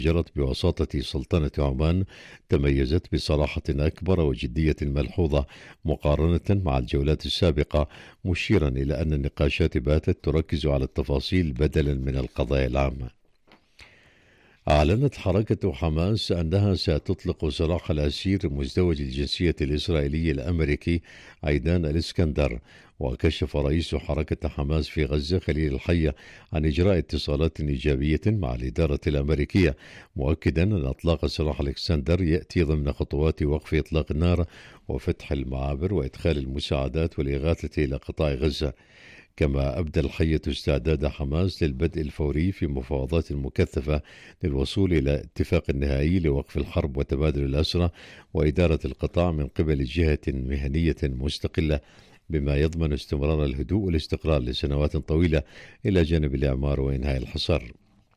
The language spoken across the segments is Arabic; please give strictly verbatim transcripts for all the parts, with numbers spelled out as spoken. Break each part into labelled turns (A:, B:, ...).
A: جرت بوساطة سلطنة عمان تميزت بصراحة أكبر وجدية ملحوظة مقارنة مع الجولات السابقة، مشيرا إلى أن النقاشات باتت تركز على التفاصيل بدلا من القضايا العامة. أعلنت حركة حماس أنها ستطلق سراح الأسير مزدوج الجنسية الإسرائيلي الأمريكي عيدان الإسكندر. وكشف رئيس حركة حماس في غزة خليل الحية عن إجراء اتصالات إيجابية مع الإدارة الأمريكية، مؤكدا أن إطلاق سراح الإسكندر يأتي ضمن خطوات وقف إطلاق النار وفتح المعابر وإدخال المساعدات والإغاثة إلى قطاع غزة. كما أبدى الحية استعداد حماس للبدء الفوري في مفاوضات مكثفة للوصول إلى اتفاق نهائي لوقف الحرب وتبادل الأسرى وإدارة القطاع من قبل جهة مهنية مستقلة، بما يضمن استمرار الهدوء والاستقرار لسنوات طويلة إلى جانب الإعمار وإنهاء الحصار.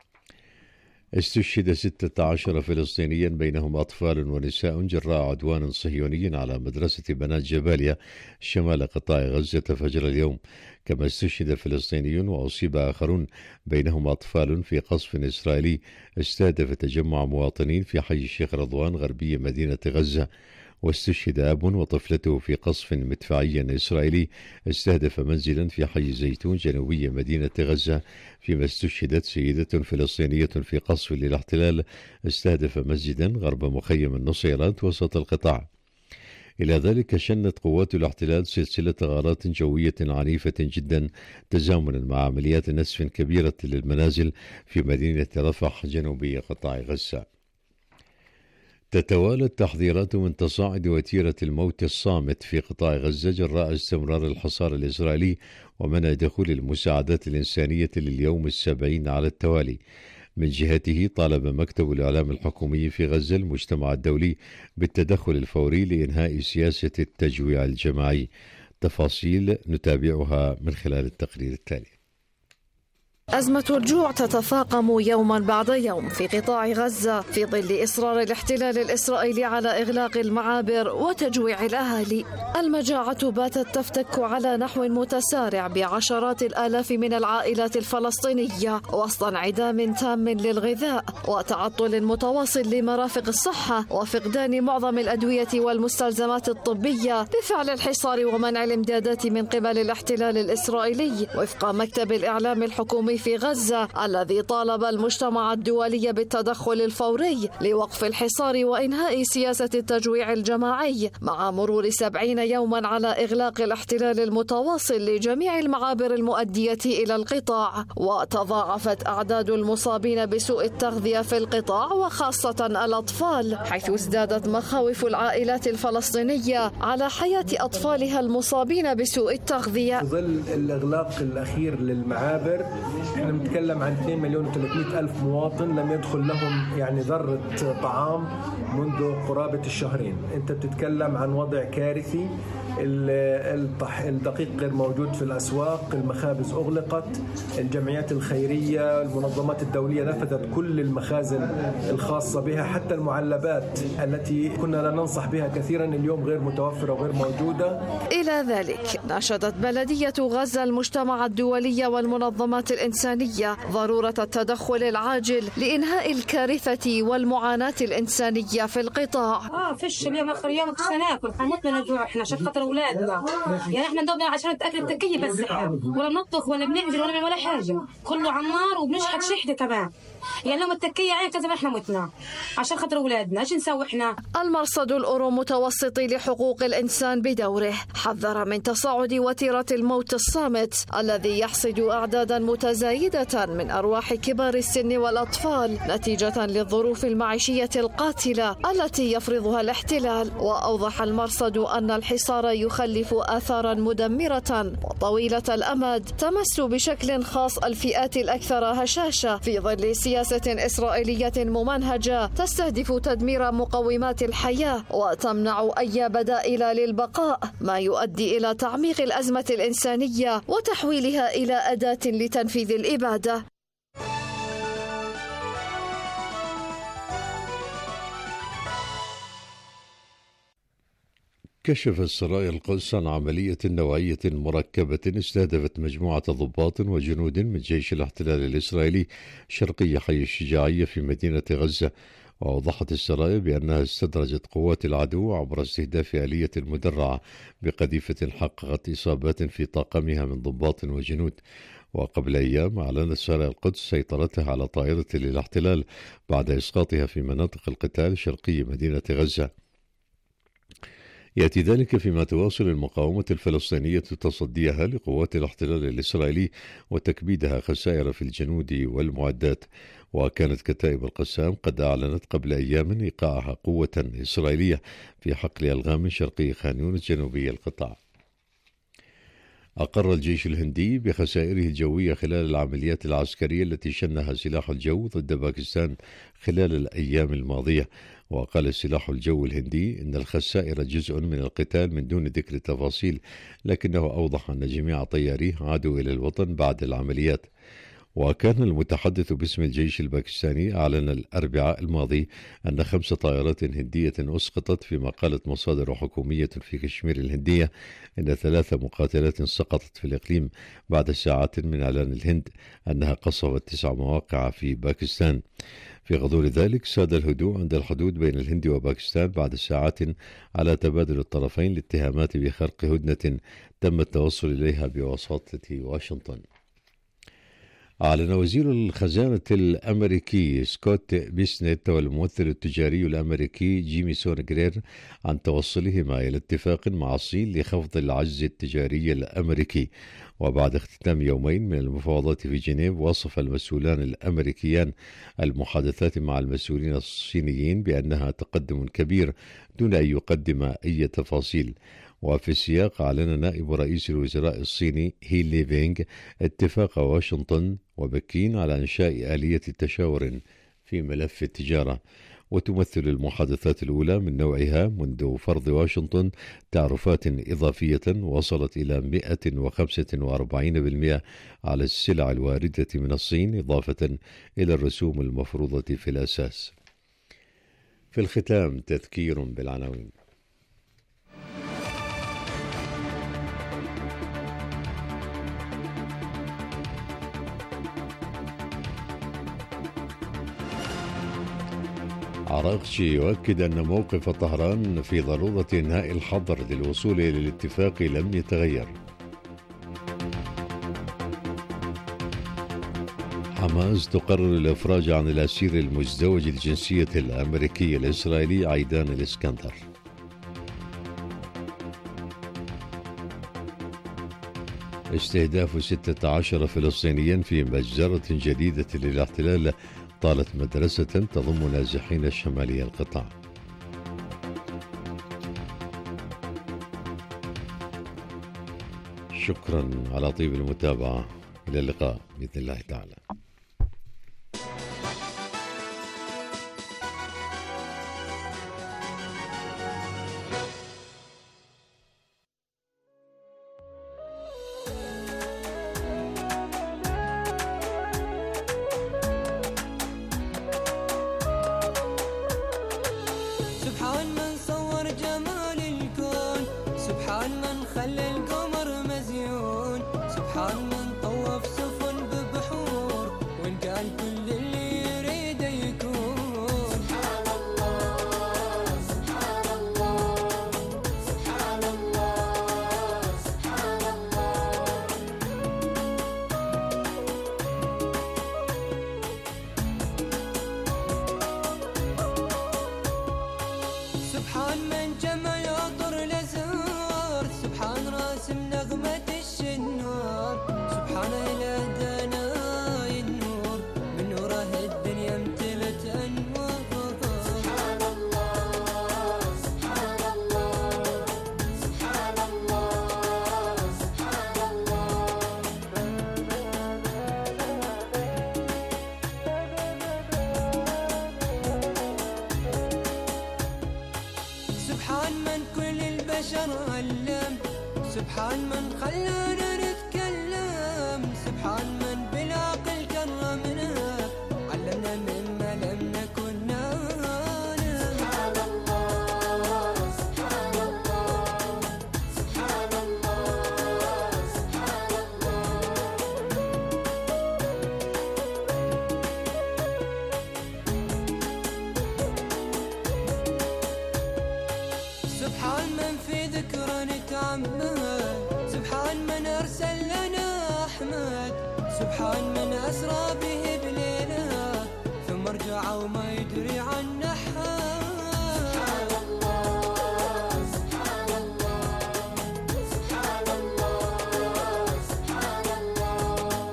A: استشهد ستة عشر فلسطينيا بينهم أطفال ونساء جراء عدوان صهيوني على مدرسة بنات جباليا شمال قطاع غزة فجر اليوم. كما استشهد فلسطيني وأصيب آخرون بينهم أطفال في قصف إسرائيلي استهدف تجمع مواطنين في حي الشيخ رضوان غربي مدينة غزة. واستشهد أب وطفلته في قصف مدفعي إسرائيلي استهدف منزلا في حي زيتون جنوبي مدينة غزة، فيما استشهدت سيدة فلسطينية في قصف للاحتلال استهدف مسجدا غرب مخيم النصيرات وسط القطاع. إلى ذلك شنت قوات الاحتلال سلسلة غارات جوية عنيفة جدا تزامنا مع عمليات نسف كبيرة للمنازل في مدينة رفح جنوبي قطاع غزة. تتوالى التحذيرات من تصاعد وتيرة الموت الصامت في قطاع غزة جراء استمرار الحصار الإسرائيلي ومنع دخول المساعدات الإنسانية لليوم السبعين على التوالي. من جهته طالب مكتب الإعلام الحكومي في غزة المجتمع الدولي بالتدخل الفوري لإنهاء سياسة التجويع الجماعي. تفاصيل نتابعها من خلال التقرير التالي.
B: أزمة الجوع تتفاقم يوما بعد يوم في قطاع غزة في ظل إصرار الاحتلال الإسرائيلي على إغلاق المعابر وتجويع الأهالي. المجاعة باتت تفتك على نحو متسارع بعشرات الآلاف من العائلات الفلسطينية وسط انعدام تام للغذاء وتعطل متواصل لمرافق الصحة وفقدان معظم الأدوية والمستلزمات الطبية بفعل الحصار ومنع الإمدادات من قبل الاحتلال الإسرائيلي، وفق مكتب الإعلام الحكومي في غزة الذي طالب المجتمع الدولي بالتدخل الفوري لوقف الحصار وإنهاء سياسة التجويع الجماعي مع مرور سبعين يوما على إغلاق الاحتلال المتواصل لجميع المعابر المؤدية إلى القطاع. وتضاعفت أعداد المصابين بسوء التغذية في القطاع وخاصة الأطفال، حيث ازدادت مخاوف العائلات الفلسطينية على حياة أطفالها المصابين بسوء التغذية.
C: في ظل الإغلاق الأخير للمعابر احنا بنتكلم عن اثنين مليون وثلاثمئة ألف مواطن لم يدخل لهم يعني ذرة طعام منذ قرابة الشهرين. انت بتتكلم عن وضع كارثي، الدقيق غير موجود في الأسواق، المخابز أغلقت، الجمعيات الخيرية المنظمات الدولية نفذت كل المخازن الخاصة بها، حتى المعلبات التي كنا لا ننصح بها كثيرا اليوم غير متوفرة وغير موجودة.
B: إلى ذلك ناشدت بلدية غزة المجتمع الدولي والمنظمات الإنسانية ضرورة التدخل العاجل لإنهاء الكارثة والمعاناة الإنسانية في القطاع.
D: آه فيش اليوم آخر يوم مش هناكل، حنموت من الجوع احنا عشان خاطر أولادنا، يعني احنا ندور عشان نتأكل التكية بس احنا ولا بنطبخ ولا بنعمل ولا بنعمل ولا حاجة، كله على النار وبنشحت شحدة كمان، يعني لو التكية عين كذا احنا متنا عشان خاطر أولادنا، ايش نسوي احنا؟
B: المرصد الأورو متوسطي لحقوق الإنسان بدوره حذر من تصاعد وتيرة الموت الصامت الذي يحصد أعدادا متزايدة من أرواح كبار السن والأطفال نتيجة للظروف المعيشية القاتلة التي يفرضها الاحتلال. وأوضح المرصد أن الحصار يخلف آثارا مدمرة وطويلة الأمد تمس بشكل خاص الفئات الأكثر هشاشة في ظل سياسة إسرائيلية ممنهجة تستهدف تدمير مقومات الحياة وتمنع أي بدائل للبقاء، ما يؤدي إلى تعميق الأزمة الإنسانية وتحويلها إلى أداة لتنفيذ الإبادة.
A: كشف سرايا القدس عن عملية نوعية مركبة استهدفت مجموعة ضباط وجنود من جيش الاحتلال الإسرائيلي شرقي حي الشجاعية في مدينة غزة. وأوضحت السرايا بأنها استدرجت قوات العدو عبر استهداف آلية مدرعة بقذيفة حققت إصابات في طاقمها من ضباط وجنود. وقبل أيام أعلنت سرايا القدس سيطرتها على طائرة للاحتلال بعد إسقاطها في مناطق القتال شرقي مدينة غزة. يأتي ذلك فيما تواصل المقاومة الفلسطينية تصديها لقوات الاحتلال الإسرائيلي وتكبيدها خسائر في الجنود والمعدات. وكانت كتائب القسام قد أعلنت قبل أيام إيقاعها قوة إسرائيلية في حقل ألغام شرقي خان يونس جنوبي القطاع. أقر الجيش الهندي بخسائره الجوية خلال العمليات العسكرية التي شنها سلاح الجو ضد باكستان خلال الأيام الماضية. وقال سلاح الجو الهندي إن الخسائر جزء من القتال من دون ذكر تفاصيل، لكنه أوضح أن جميع طياريه عادوا إلى الوطن بعد العمليات. وكان المتحدث باسم الجيش الباكستاني أعلن الأربعاء الماضي أن خمس طائرات هندية أسقطت، فيما قالت مصادر حكومية في كشمير الهندية أن ثلاث مقاتلات سقطت في الإقليم بعد ساعات من إعلان الهند أنها قصفت تسع مواقع في باكستان. في غضون ذلك ساد الهدوء عند الحدود بين الهند وباكستان بعد ساعات على تبادل الطرفين الاتهامات بخرق هدنة تم التوصل إليها بواسطة واشنطن. أعلن وزير الخزانة الأمريكي سكوت بيسنت والممثل التجاري الأمريكي جيميسون غرير عن توصلهما إلى اتفاق مع الصين لخفض العجز التجاري الأمريكي. وبعد اختتام يومين من المفاوضات في جنيف، وصف المسؤولان الأمريكيان المحادثات مع المسؤولين الصينيين بأنها تقدم كبير دون أن يقدم أي تفاصيل. وفي السياق أعلن نائب رئيس الوزراء الصيني هي ليفينغ اتفاق واشنطن وبكين على إنشاء آلية تشاور في ملف التجارة. وتمثل المحادثات الأولى من نوعها منذ فرض واشنطن تعرفات إضافية وصلت إلى مئة وخمسة وأربعين بالمئة على السلع الواردة من الصين، إضافة إلى الرسوم المفروضة في الأساس. في الختام تذكير بالعناوين. عراقشي يؤكد أن موقف طهران في ضرورة إنهاء الحظر للوصول إلى الاتفاق لم يتغير. حماس تقرر الإفراج عن الأسير المزدوج الجنسية الأمريكي الإسرائيلي عيدان الإسكندر. استهداف ستة عشر فلسطينيا في مجزرة جديدة للاحتلال طالت مدرسة تضم نازحين شمالي القطاع. شكرا على طيب المتابعة، إلى اللقاء بإذن الله تعالى.
E: سبحان من خلانا نتكلم، سبحان من بالعقل كرمنا، علمنا مما لم نكن نعلم. سبحان الله سبحان الله سبحان من في ذكرى نتعمد، سبحان من أرسل لنا أحمد، سبحان من أسرى به بليله ثم رجع وما يدري عن أحد. سبحان الله سبحان الله سبحان الله سبحان الله.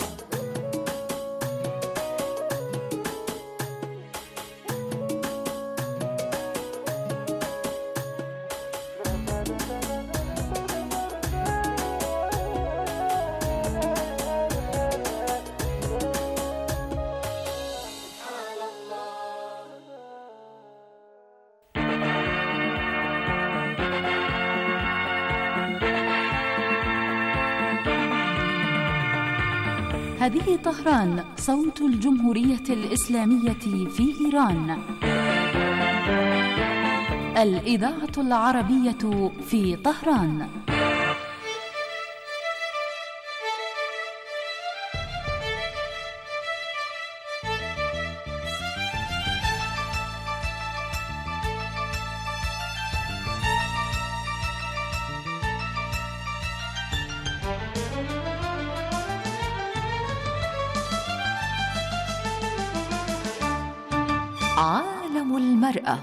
F: هذه طهران، صوت الجمهورية الإسلامية في إيران. الإذاعة العربية في طهران. عالم المرأة.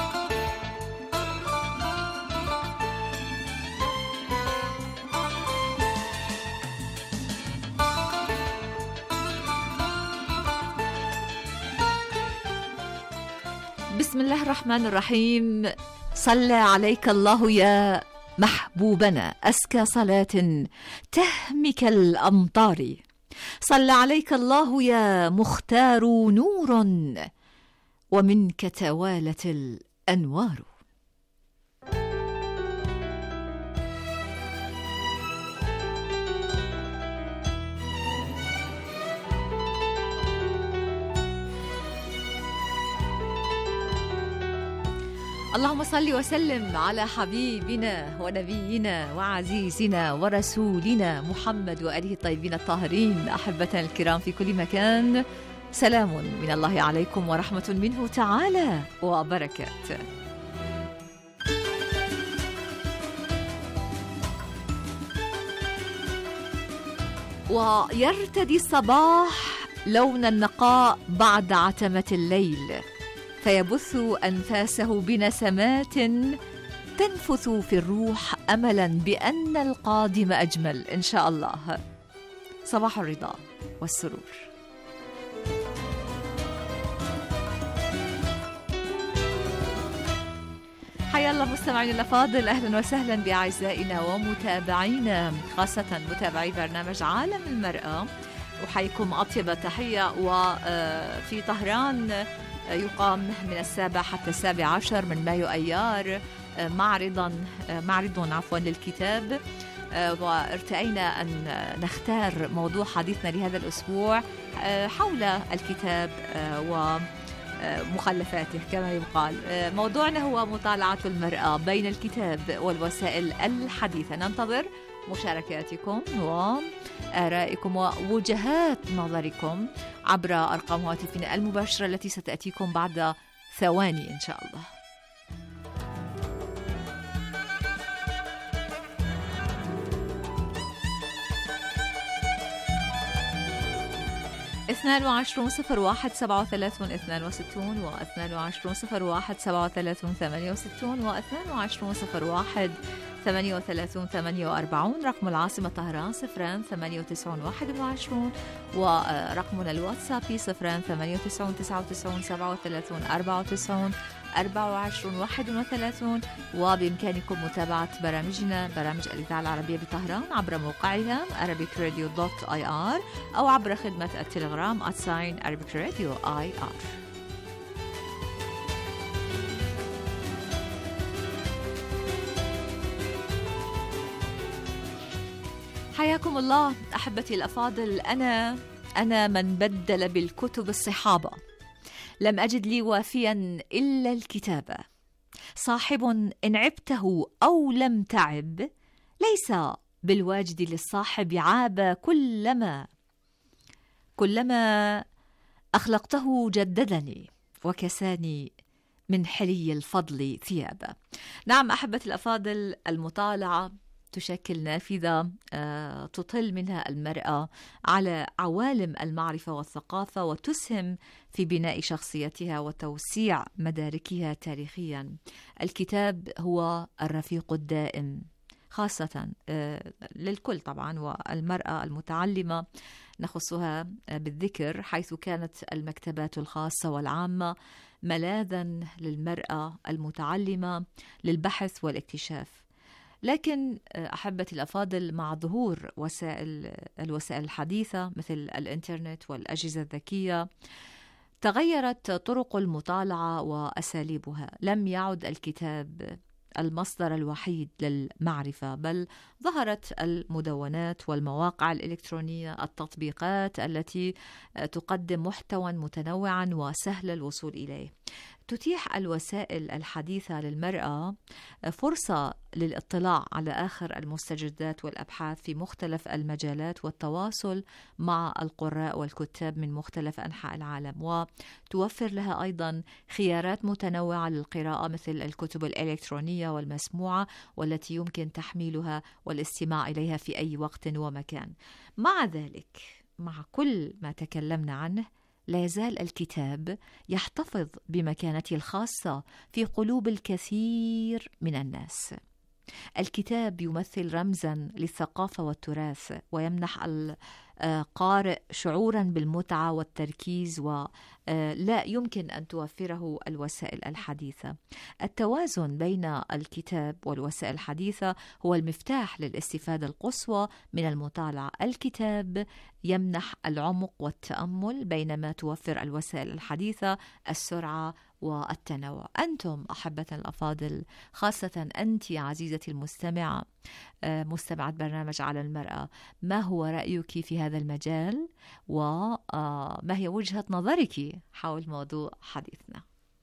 B: بسم الله الرحمن الرحيم. صلى عليك الله يا محبوبنا أزكى صلاة تهمك الأمطار، صلى عليك الله يا مختار نور ومنك توالت الأنوار. اللهم صل وسلم على حبيبنا ونبينا وعزيزنا ورسولنا محمد وآله الطيبين الطاهرين. أحبتنا الكرام في كل مكان، سلام من الله عليكم ورحمة منه تعالى وبركاته. ويرتدي الصباح لون النقاء بعد عتمة الليل، فيبث أنفاسه بنسمات تنفث في الروح أملا بأن القادم أجمل إن شاء الله. صباح الرضا والسرور. حيا الله مستمعين الأفاضل، أهلا وسهلا بأعزائنا ومتابعينا، خاصة متابعي برنامج عالم المرأة. أحييكم أطيب تحية. وفي طهران يقام من السابع حتى السابع عشر من مايو أيار معرضا معرض عفوا للكتاب، وارتأينا أن نختار موضوع حديثنا لهذا الأسبوع حول الكتاب ومخلفاته كما يقال. موضوعنا هو مطالعة المرأة بين الكتاب والوسائل الحديثة. ننتظر مشاركاتكم وآرائكم ووجهات نظركم عبر أرقام هواتفنا المباشرة التي ستأتيكم بعد ثواني إن شاء الله. اثنان وعشرون صفر واحد سبعة وثلاثون اثنان وستون واثنان وعشرون صفر واحد سبعة وثلاثون ثمانية وستون واثنان وعشرون صفر واحد ثمانية وثلاثون ثمانية وأربعون. رقم العاصمة طهران صفران ثمانية وتسعون واحد وعشرون، ورقمنا الواتسابي صفران ثمانية وتسعون تسعة وتسعون سبعة وثلاثون أربعة وتسعون أربعة وعشرون واحد وثلاثون. وبإمكانكم متابعة برامجنا برامج الإذاعة العربية بطهران عبر موقعها arabic radio dot i r أو عبر خدمة التليجرام at sign arabic radio I R. حياكم الله أحبتي الأفاضل. أنا أنا من بدل بالكتب الصحابة، لم أجد لي وافيا إلا الكتابة. صاحب إن عبته أو لم تعب، ليس بالواجد للصاحب عاب كلما كلما أخلقته جددني وكساني
G: من حلي الفضل ثياب. نعم أحبة الأفاضل، المطالعة تشكل نافذة تطل منها المرأة على عوالم المعرفة والثقافة، وتسهم في بناء شخصيتها وتوسيع مداركها تاريخيا. الكتاب هو الرفيق الدائم خاصة للكل طبعا، والمرأة المتعلمة نخصها بالذكر، حيث كانت المكتبات الخاصة والعامة ملاذا للمرأة المتعلمة للبحث والاكتشاف. لكن أحبتي الأفاضل، مع ظهور وسائل الوسائل الحديثة مثل الإنترنت والأجهزة الذكية، تغيرت طرق المطالعة وأساليبها. لم يعد الكتاب المصدر الوحيد للمعرفة، بل ظهرت المدونات والمواقع الإلكترونية، التطبيقات التي تقدم محتوى متنوعا وسهل الوصول إليه. تتيح الوسائل الحديثة للمرأة فرصة للاطلاع على آخر المستجدات والأبحاث في مختلف المجالات والتواصل مع القراء والكتاب من مختلف أنحاء العالم، وتوفر لها أيضا خيارات متنوعة للقراءة مثل الكتب الإلكترونية والمسموعة، والتي يمكن تحميلها والاستماع إليها في أي وقت ومكان. مع ذلك، مع كل ما تكلمنا عنه، لا يزال الكتاب يحتفظ بمكانته الخاصة في قلوب الكثير من الناس. الكتاب يمثل رمزاً للثقافة والتراث، ويمنح القارئ شعوراً بالمتعة والتركيز، ولا يمكن أن توفره الوسائل الحديثة. التوازن بين الكتاب والوسائل الحديثة هو المفتاح للاستفادة القصوى من المطالعة. الكتاب يمنح العمق والتأمل، بينما توفر الوسائل الحديثة السرعة والتنوع. أنتم أحبة الأفاضل، خاصة أنت عزيزتي المستمعة، مستمعة برنامج على المرأة، ما هو رأيك في هذا المجال، وما هي وجهة نظرك حول موضوع حديثنا؟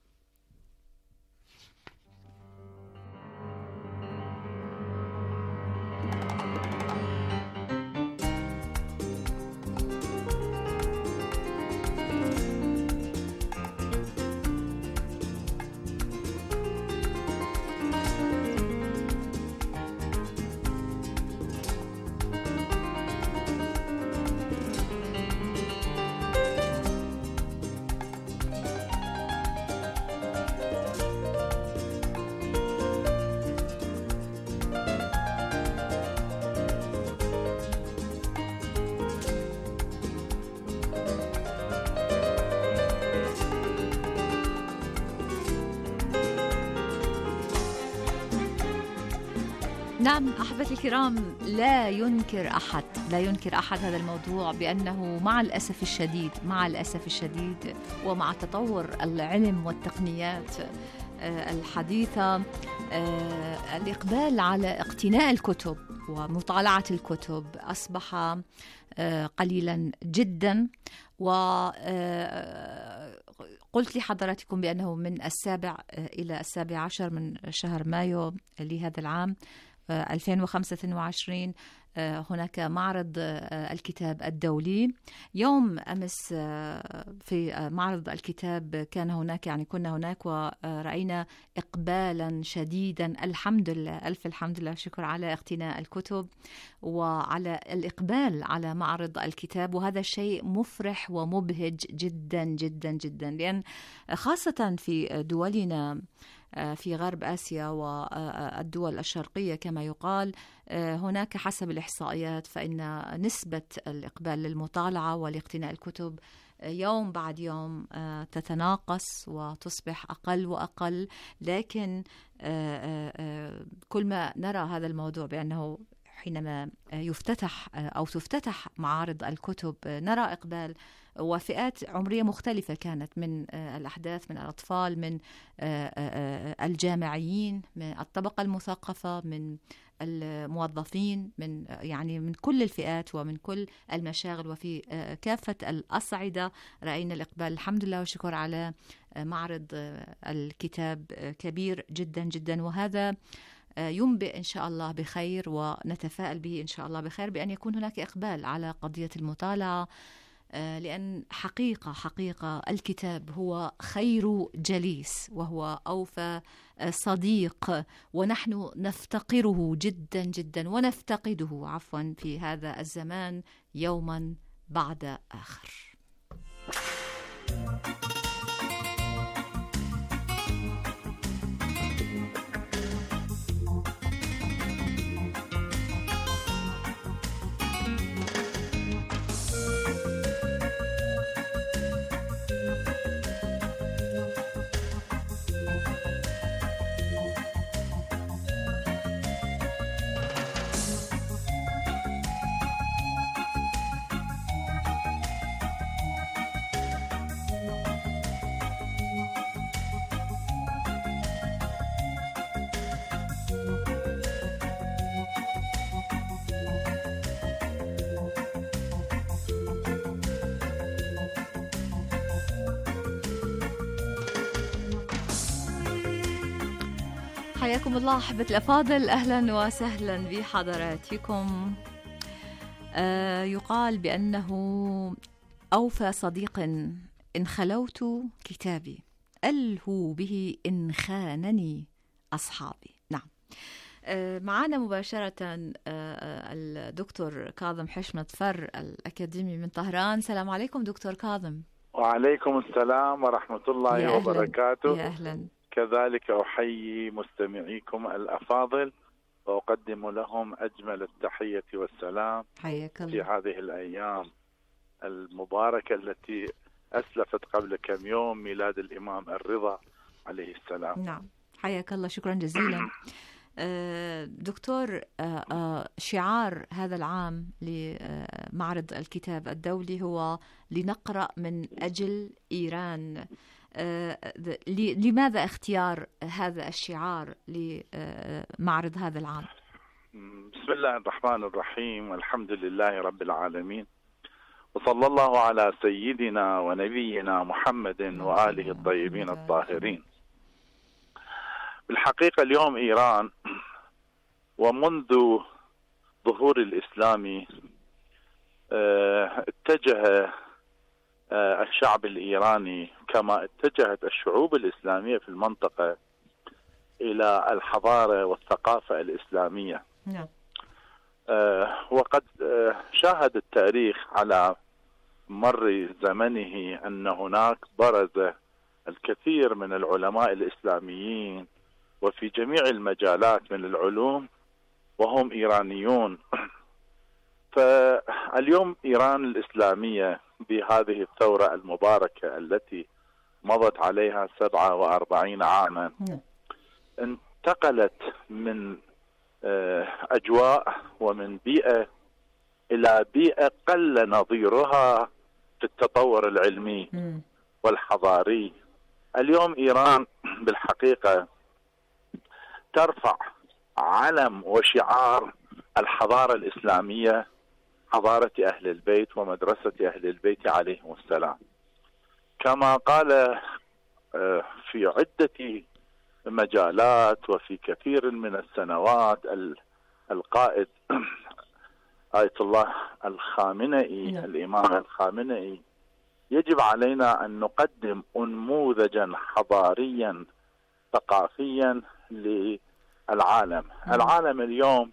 G: نعم أحبتي الكرام، لا ينكر أحد لا ينكر أحد هذا الموضوع، بأنه مع الأسف الشديد مع الأسف الشديد ومع تطور العلم والتقنيات الحديثة، الإقبال على اقتناء الكتب ومطالعة الكتب أصبح قليلا جدا. و قلت لحضراتكم بأنه من السابع إلى السابع عشر من شهر مايو لهذا العام ألفين وخمسة وعشرين هناك معرض الكتاب الدولي. يوم أمس في معرض الكتاب كان هناك يعني كنا هناك ورأينا إقبالا شديدا، الحمد لله، ألف الحمد لله شكر على اقتناء الكتب وعلى الإقبال على معرض الكتاب، وهذا شيء مفرح ومبهج جدا جدا جدا، لأن خاصة في دولنا في غرب آسيا والدول الشرقية كما يقال، هناك حسب الإحصائيات فإن نسبة الإقبال للمطالعة والاقتناء الكتب يوم بعد يوم تتناقص وتصبح أقل وأقل. لكن كل ما نرى هذا الموضوع بأنه حينما يفتتح أو تفتتح معارض الكتب نرى إقبال، وفئات عمرية مختلفة كانت، من الأحداث، من الأطفال، من الجامعيين، من الطبقة المثقفة، من الموظفين، من يعني من كل الفئات ومن كل المشاغل وفي كافة الأصعدة رأينا الإقبال الحمد لله وشكر على معرض الكتاب كبير جدا جدا. وهذا ينبئ إن شاء الله بخير، ونتفائل به إن شاء الله بخير، بأن يكون هناك إقبال على قضية المطالعة لأن حقيقة حقيقة الكتاب هو خير جليس وهو أوفى صديق، ونحن نفتقره جدا جدا ونفتقده عفوا في هذا الزمان يوما بعد آخر. حياكم الله أحبة الأفاضل، أهلا وسهلا بحضراتكم. آه يقال بأنه أوفى صديق إن خلوت كتابي ألهو به إن خانني أصحابي. نعم، آه معنا مباشرة آه الدكتور كاظم حشمت فر الأكاديمي من طهران. السلام عليكم دكتور كاظم.
H: وعليكم السلام ورحمة الله
G: يا
H: وبركاته.
G: يا أهلا. كذلك
H: أحيي مستمعيكم الأفاضل وأقدم لهم أجمل التحية والسلام
G: حياك الله
H: في هذه الأيام المباركة التي أسلفت قبل كم يوم ميلاد الإمام الرضا عليه السلام.
G: نعم، حياك الله، شكرا جزيلا. دكتور، شعار هذا العام لمعرض الكتاب الدولي هو لنقرأ من أجل إيران. لماذا اختيار هذا الشعار لمعرض هذا العام؟
H: بسم الله الرحمن الرحيم، والحمد لله رب العالمين، وصلى الله على سيدنا ونبينا محمد وآله الطيبين الطاهرين. بالحقيقة اليوم إيران ومنذ ظهور الإسلام اتجه الشعب الإيراني كما اتجهت الشعوب الإسلامية في المنطقة إلى الحضارة والثقافة الإسلامية.
G: نعم.
H: وقد شاهد التاريخ على مر زمنه أن هناك برز الكثير من العلماء الإسلاميين وفي جميع المجالات من العلوم وهم إيرانيون. فاليوم إيران الإسلامية بهذه الثورة المباركة التي مضت عليها سبعة وأربعين عاما انتقلت من أجواء ومن بيئة إلى بيئة قل نظيرها في التطور العلمي والحضاري. اليوم إيران بالحقيقة ترفع علم وشعار الحضارة الإسلامية، حضارة أهل البيت ومدرسة أهل البيت عليهم السلام. كما قال في عدة مجالات وفي كثير من السنوات القائد آية الله الخامنئي، الإمام الخامنئي، يجب علينا أن نقدم أنموذجا حضاريا ثقافيا للعالم. العالم اليوم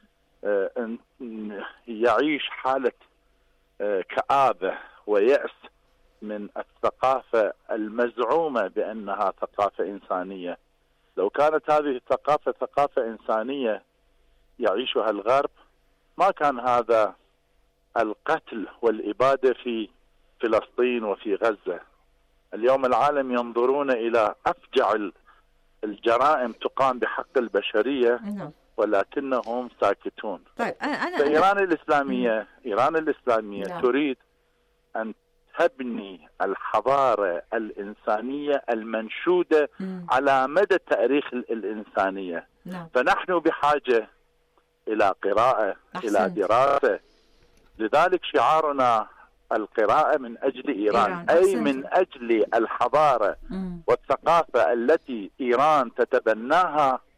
H: يعيش حالة كآبة ويأس من الثقافة المزعومة بأنها ثقافة إنسانية. لو كانت هذه الثقافة ثقافة إنسانية يعيشها الغرب ما كان هذا القتل والإبادة في فلسطين وفي غزة. اليوم العالم ينظرون إلى أفجع الجرائم تقام بحق البشرية ولكنهم ساكتون.
G: طيب أنا
H: فإيران الإسلامية إيران الإسلامية
G: نعم.
H: تريد أن تبني الحضارة الإنسانية المنشودة
G: مم.
H: على مدى تاريخ الإنسانية.
G: نعم.
H: فنحن بحاجة إلى قراءة
G: أحسنت.
H: إلى دراسة. لذلك شعارنا القراءة من أجل إيران,
G: إيران.
H: أي
G: أحسنت.
H: من أجل الحضارة
G: مم.
H: والثقافة التي إيران تتبناها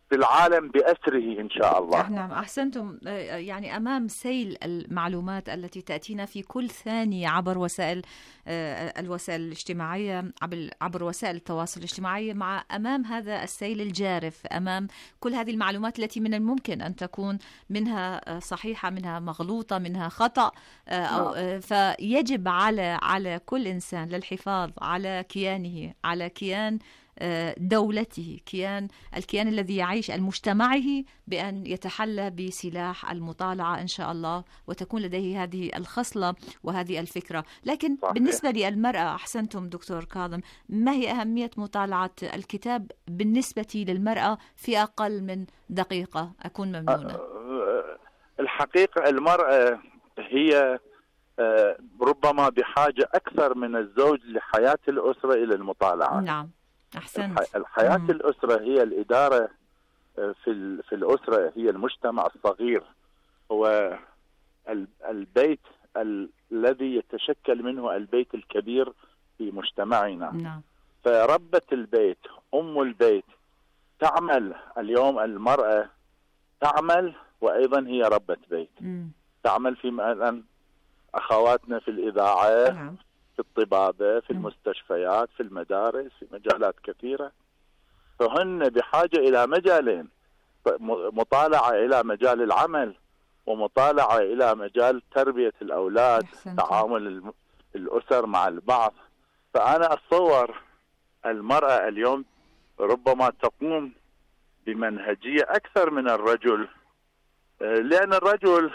H: في العالم بأسره إن شاء الله.
G: نعم أحسنتم. يعني أمام سيل المعلومات التي تأتينا في كل ثانية عبر وسائل الوسائل الاجتماعية، عبر وسائل التواصل الاجتماعي، مع أمام هذا السيل الجارف، أمام كل هذه المعلومات التي من الممكن أن تكون منها صحيحة، منها مغلوطة، منها خطأ، أو فيجب على على كل إنسان للحفاظ على كيانه، على كيان دولته، كيان الكيان الذي يعيش المجتمعه، بأن يتحلى بسلاح المطالعة إن شاء الله، وتكون لديه هذه الخصلة وهذه الفكرة. لكن صحيح. بالنسبة للمرأة، أحسنتم دكتور كاظم، ما هي أهمية مطالعة الكتاب بالنسبة للمرأة في أقل من دقيقة؟ أكون ممنونة.
H: الحقيقة المرأة هي ربما بحاجة أكثر من الزوج لحياة الأسرة إلى المطالعة.
G: نعم أحسنت.
H: الحياة مم. الأسرة هي الإدارة في في الأسرة، هي المجتمع الصغير، هو البيت الذي يتشكل منه البيت الكبير في مجتمعنا.
G: نعم.
H: فربة البيت، أم البيت، تعمل اليوم. المرأة تعمل وأيضا هي ربة بيت.
G: مم.
H: تعمل في مثلا أخواتنا في الإذاعة،
G: نعم.
H: في الطبابة، في المستشفيات، في المدارس، في مجالات كثيرة. فهن بحاجة إلى مجالين: مطالعة إلى مجال العمل، ومطالعة إلى مجال تربية الأولاد،
G: أحسنت.
H: تعامل الأسر مع البعض. فأنا أتصور المرأة اليوم ربما تقوم بمنهجية أكثر من الرجل، لأن الرجل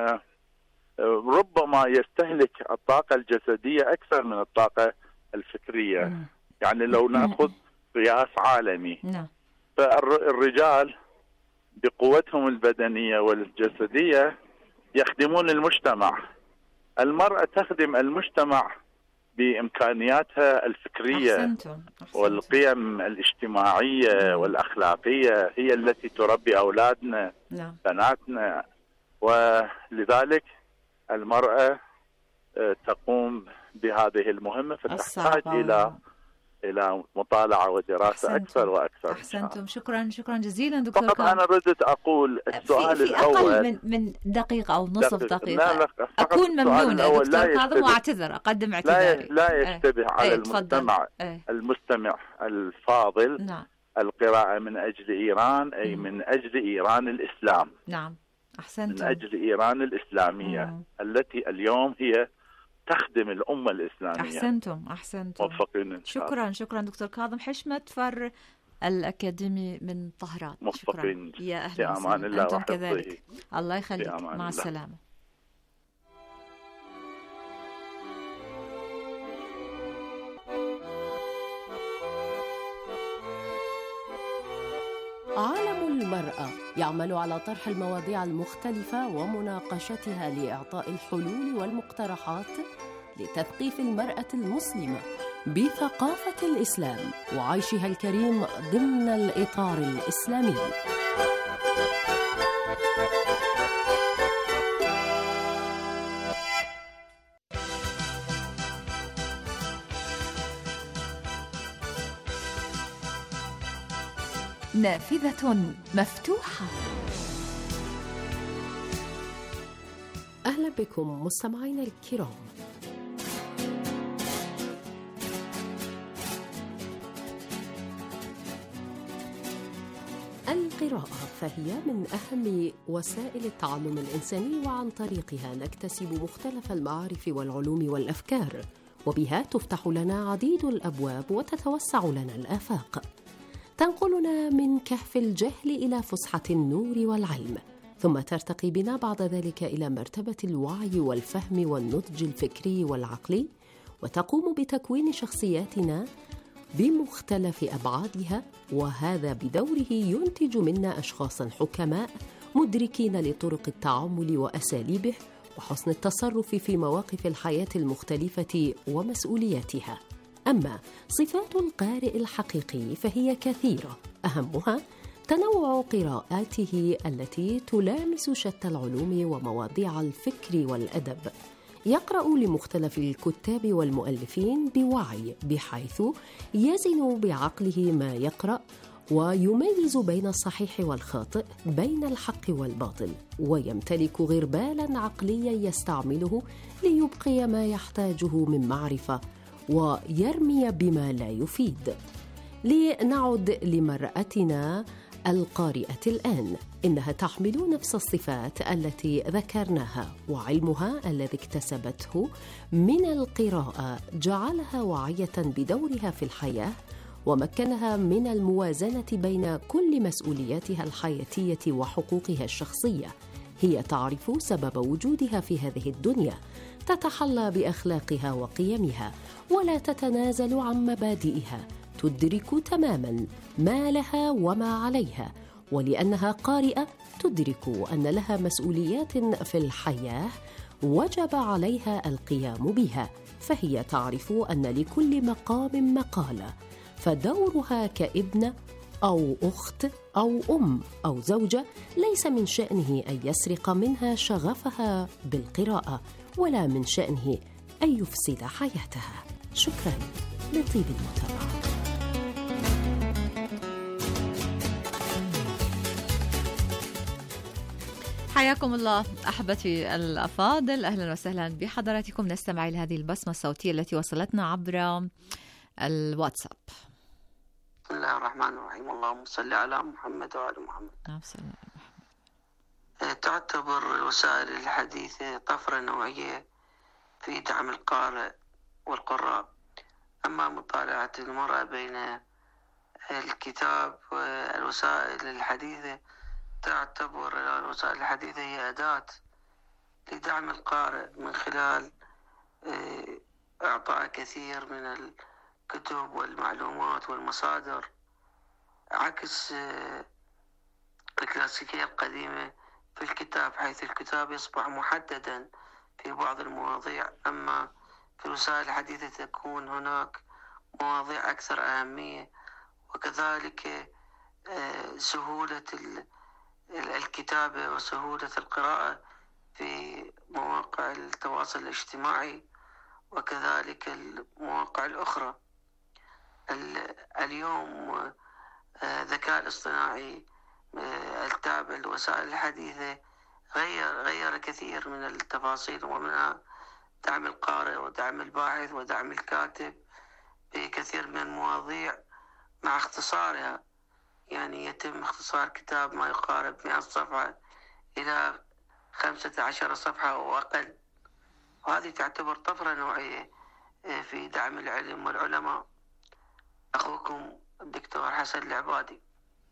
H: ربما يستهلك الطاقة الجسدية أكثر من الطاقة الفكرية. م. يعني لو نأخذ قياس عالمي،
G: نعم.
H: فالرجال بقوتهم البدنية والجسدية يخدمون المجتمع، المرأة تخدم المجتمع بإمكانياتها الفكرية.
G: أحسنتم. أحسنتم.
H: والقيم الاجتماعية والأخلاقية، هي التي تربي أولادنا،
G: نعم.
H: بناتنا. ولذلك المرأة تقوم بهذه المهمة، فتحتاج إلى إلى مطالعة ودراسة أحسنتم. أكثر وأكثر.
G: أحسنتم. شكرا شكرا جزيلا دكتور.
H: فقط أنا ردت أقول السؤال
G: في, في
H: الأول
G: أقل من, من دقيقة أو نصف دقيقة, دقيقة. أكون ممنونة دكتور كاظم، وأعتذر أقدم اعتذاري.
H: لا, لا يشتبه اه. على
G: اه.
H: المستمع اه. المستمع الفاضل.
G: نعم.
H: القراءة من أجل إيران، أي م. من أجل إيران الإسلام.
G: نعم أحسنتم.
H: من أجل إيران الإسلامية م. التي اليوم هي تخدم الأمة الإسلامية.
G: أحسنتم. أحسنتم.
H: موفقين.
G: شكرا شكرا دكتور كاظم حشمت فر الأكاديمي من طهران.
H: موفقين.
G: يا أهلا وسهلا. أنتم كذلك. الله يخليك. مع الله. السلامة.
I: عالم المرأة يعمل على طرح المواضيع المختلفة ومناقشتها لإعطاء الحلول والمقترحات لتثقيف المرأة المسلمة بثقافة الإسلام وعيشها الكريم ضمن الإطار الإسلامي.
F: نافذة مفتوحة.
I: أهلا بكم مستمعينا الكرام. القراءة فهي من أهم وسائل التعلم الإنساني، وعن طريقها نكتسب مختلف المعارف والعلوم والأفكار، وبها تفتح لنا عديد الأبواب وتتوسع لنا الآفاق، تنقلنا من كهف الجهل إلى فسحة النور والعلم، ثم ترتقي بنا بعد ذلك إلى مرتبة الوعي والفهم والنضج الفكري والعقلي، وتقوم بتكوين شخصياتنا بمختلف أبعادها، وهذا بدوره ينتج منا أشخاصاً حكماء مدركين لطرق التعامل وأساليبه وحسن التصرف في مواقف الحياة المختلفة ومسؤولياتها. أما صفات القارئ الحقيقي فهي كثيرة، أهمها تنوع قراءاته التي تلامس شتى العلوم ومواضيع الفكر والأدب. يقرأ لمختلف الكتاب والمؤلفين بوعي، بحيث يزن بعقله ما يقرأ ويميز بين الصحيح والخاطئ، بين الحق والباطل، ويمتلك غربالاً عقلياً يستعمله ليبقي ما يحتاجه من معرفة ويرمي بما لا يفيد. لنعد لمرأتنا القارئة الآن، إنها تحمل نفس الصفات التي ذكرناها، وعلمها الذي اكتسبته من القراءة جعلها واعية بدورها في الحياة، ومكنها من الموازنة بين كل مسؤولياتها الحياتية وحقوقها الشخصية. هي تعرف سبب وجودها في هذه الدنيا، تتحلى بأخلاقها وقيمها، ولا تتنازل عن مبادئها، تدرك تماماً ما لها وما عليها، ولأنها قارئة تدرك أن لها مسؤوليات في الحياة وجب عليها القيام بها، فهي تعرف أن لكل مقام مقالة، فدورها كابنة أو أخت أو أم أو زوجة ليس من شأنه أن يسرق منها شغفها بالقراءة، ولا من شأنه أن يفسد حياتها. شكراً لطيب المتابعة.
G: حياكم الله أحبتي الأفاضل، أهلا وسهلا بحضراتكم. نستمع إلى هذه البصمة الصوتية التي وصلتنا عبر الواتساب.
J: بسم الله الرحمن الرحيم، اللهم صل على محمد وعلى محمد. تعتبر الوسائل الحديثة طفرة نوعية في دعم القارئ والقراء، أما مطالعة المرأة بين الكتاب والوسائل الحديثة تعتبر الوسائل الحديثة هي أداة لدعم القارئ من خلال إعطاء كثير من الكتب والمعلومات والمصادر، عكس الكلاسيكية القديمة في الكتاب، حيث الكتاب يصبح محددا في بعض المواضيع، أما في الوسائل الحديثة تكون هناك مواضيع أكثر أهمية، وكذلك سهولة الكتابة وسهولة القراءة في مواقع التواصل الاجتماعي وكذلك المواقع الأخرى. اليوم الذكاء الاصطناعي التابع للوسائل الحديثة غير غير كثير من التفاصيل، ومنها دعم القارئ ودعم الباحث ودعم الكاتب بكثير من المواضيع مع اختصارها. يعني يتم اختصار كتاب ما يقارب مئة صفحة إلى خمسة عشر صفحة أو أقل، وهذه تعتبر طفرة نوعية في دعم العلم والعلماء. أخوكم الدكتور حسن العبادي.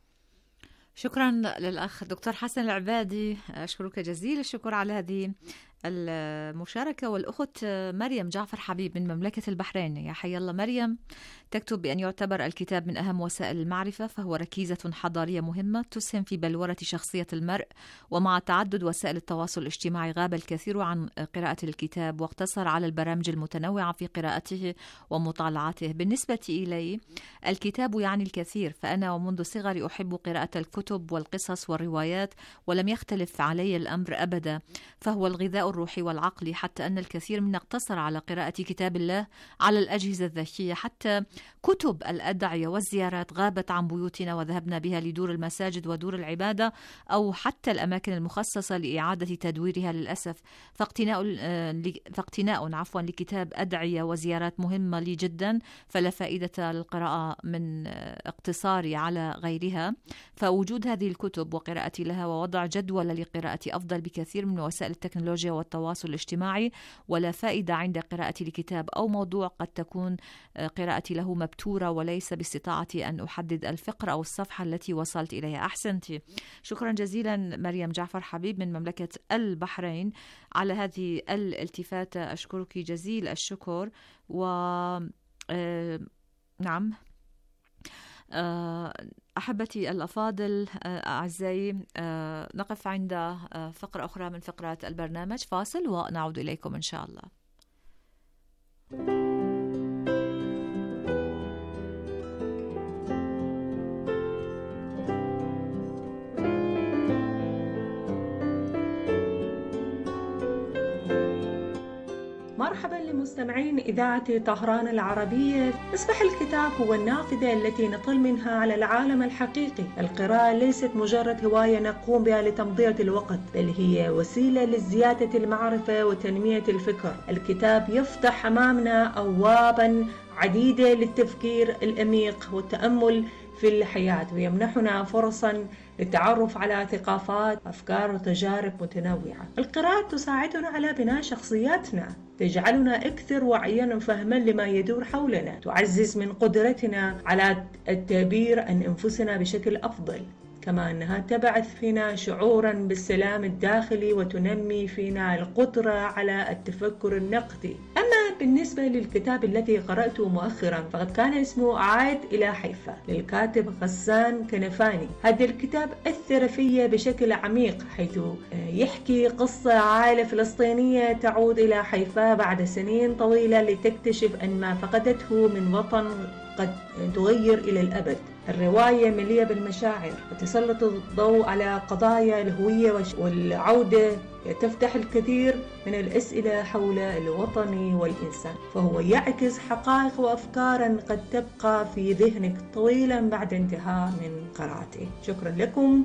G: شكرا للأخ دكتور حسن العبادي، أشكرك جزيل الشكر على هذه المشاركة. والأخت مريم جعفر حبيب من مملكة البحرين، يا حي الله مريم، تكتب بأن يعتبر الكتاب من أهم وسائل المعرفة، فهو ركيزة حضارية مهمة تسهم في بلورة شخصية المرء، ومع تعدد وسائل التواصل الاجتماعي غاب الكثير عن قراءة الكتاب واقتصر على البرامج المتنوعة في قراءته ومطالعته. بالنسبة إلي الكتاب يعني الكثير، فأنا ومنذ صغري أحب قراءة الكتب والقصص والروايات، ولم يختلف علي الأمر أبدا، فهو الغذاء الروحي والعقلي، حتى أن الكثير منا اقتصر على قراءة كتاب الله على الأجهزة الذكية. حتى كتب الأدعية والزيارات غابت عن بيوتنا وذهبنا بها لدور المساجد ودور العبادة، أو حتى الأماكن المخصصة لإعادة تدويرها للأسف. فاقتناء فاقتناء عفوا لكتاب أدعية وزيارات مهمة لي جدا، فلا فائدة للقراءة من اقتصاري على غيرها. فوجود هذه الكتب وقراءتي لها ووضع جدول لقراءتي أفضل بكثير من وسائل التكنولوجيا والتواصل الاجتماعي، ولا فائدة عند قراءتي لكتاب أو موضوع قد تكون قراءتي له مبتورة وليس باستطاعتي أن أحدد الفقرة أو الصفحة التي وصلت إليها. أحسنتي، شكرا جزيلا مريم جعفر حبيب من مملكة البحرين على هذه الالتفاتة، أشكرك جزيل الشكر. و آه... نعم أحبتي الأفاضل أعزائي، نقف عند فقرة أخرى من فقرات البرنامج، فاصل ونعود إليكم إن شاء الله.
K: مرحبا لمستمعين إذاعة طهران العربية. أصبح الكتاب هو النافذة التي نطل منها على العالم الحقيقي. القراءة ليست مجرد هواية نقوم بها لتمضية الوقت، بل هي وسيلة لزيادة المعرفة وتنمية الفكر. الكتاب يفتح أمامنا أبوابا عديدة للتفكير العميق والتأمل في الحياة، ويمنحنا فرصا للتعرف على ثقافات، أفكار وتجارب متنوعة. القراءة تساعدنا على بناء شخصياتنا، تجعلنا أكثر وعيا وفهما لما يدور حولنا، تعزز من قدرتنا على التعبير عن أنفسنا بشكل أفضل، كما أنها تبعث فينا شعورا بالسلام الداخلي وتنمي فينا القدرة على التفكر النقدي. أما بالنسبة للكتاب الذي قرأته مؤخرا فقد كان اسمه عائد إلى حيفا للكاتب غسان كنفاني. هذا الكتاب أثر في بشكل عميق، حيث يحكي قصة عائلة فلسطينية تعود إلى حيفا بعد سنين طويلة لتكتشف أن ما فقدته من وطن قد تغير إلى الأبد. الرواية مليئة بالمشاعر وتسلط الضوء على قضايا الهوية والعودة، تفتح الكثير من الأسئلة حول الوطن والإنسان، فهو يعكس حقائق وأفكارا قد تبقى في ذهنك طويلا بعد انتهاء من قراءته. شكرا لكم.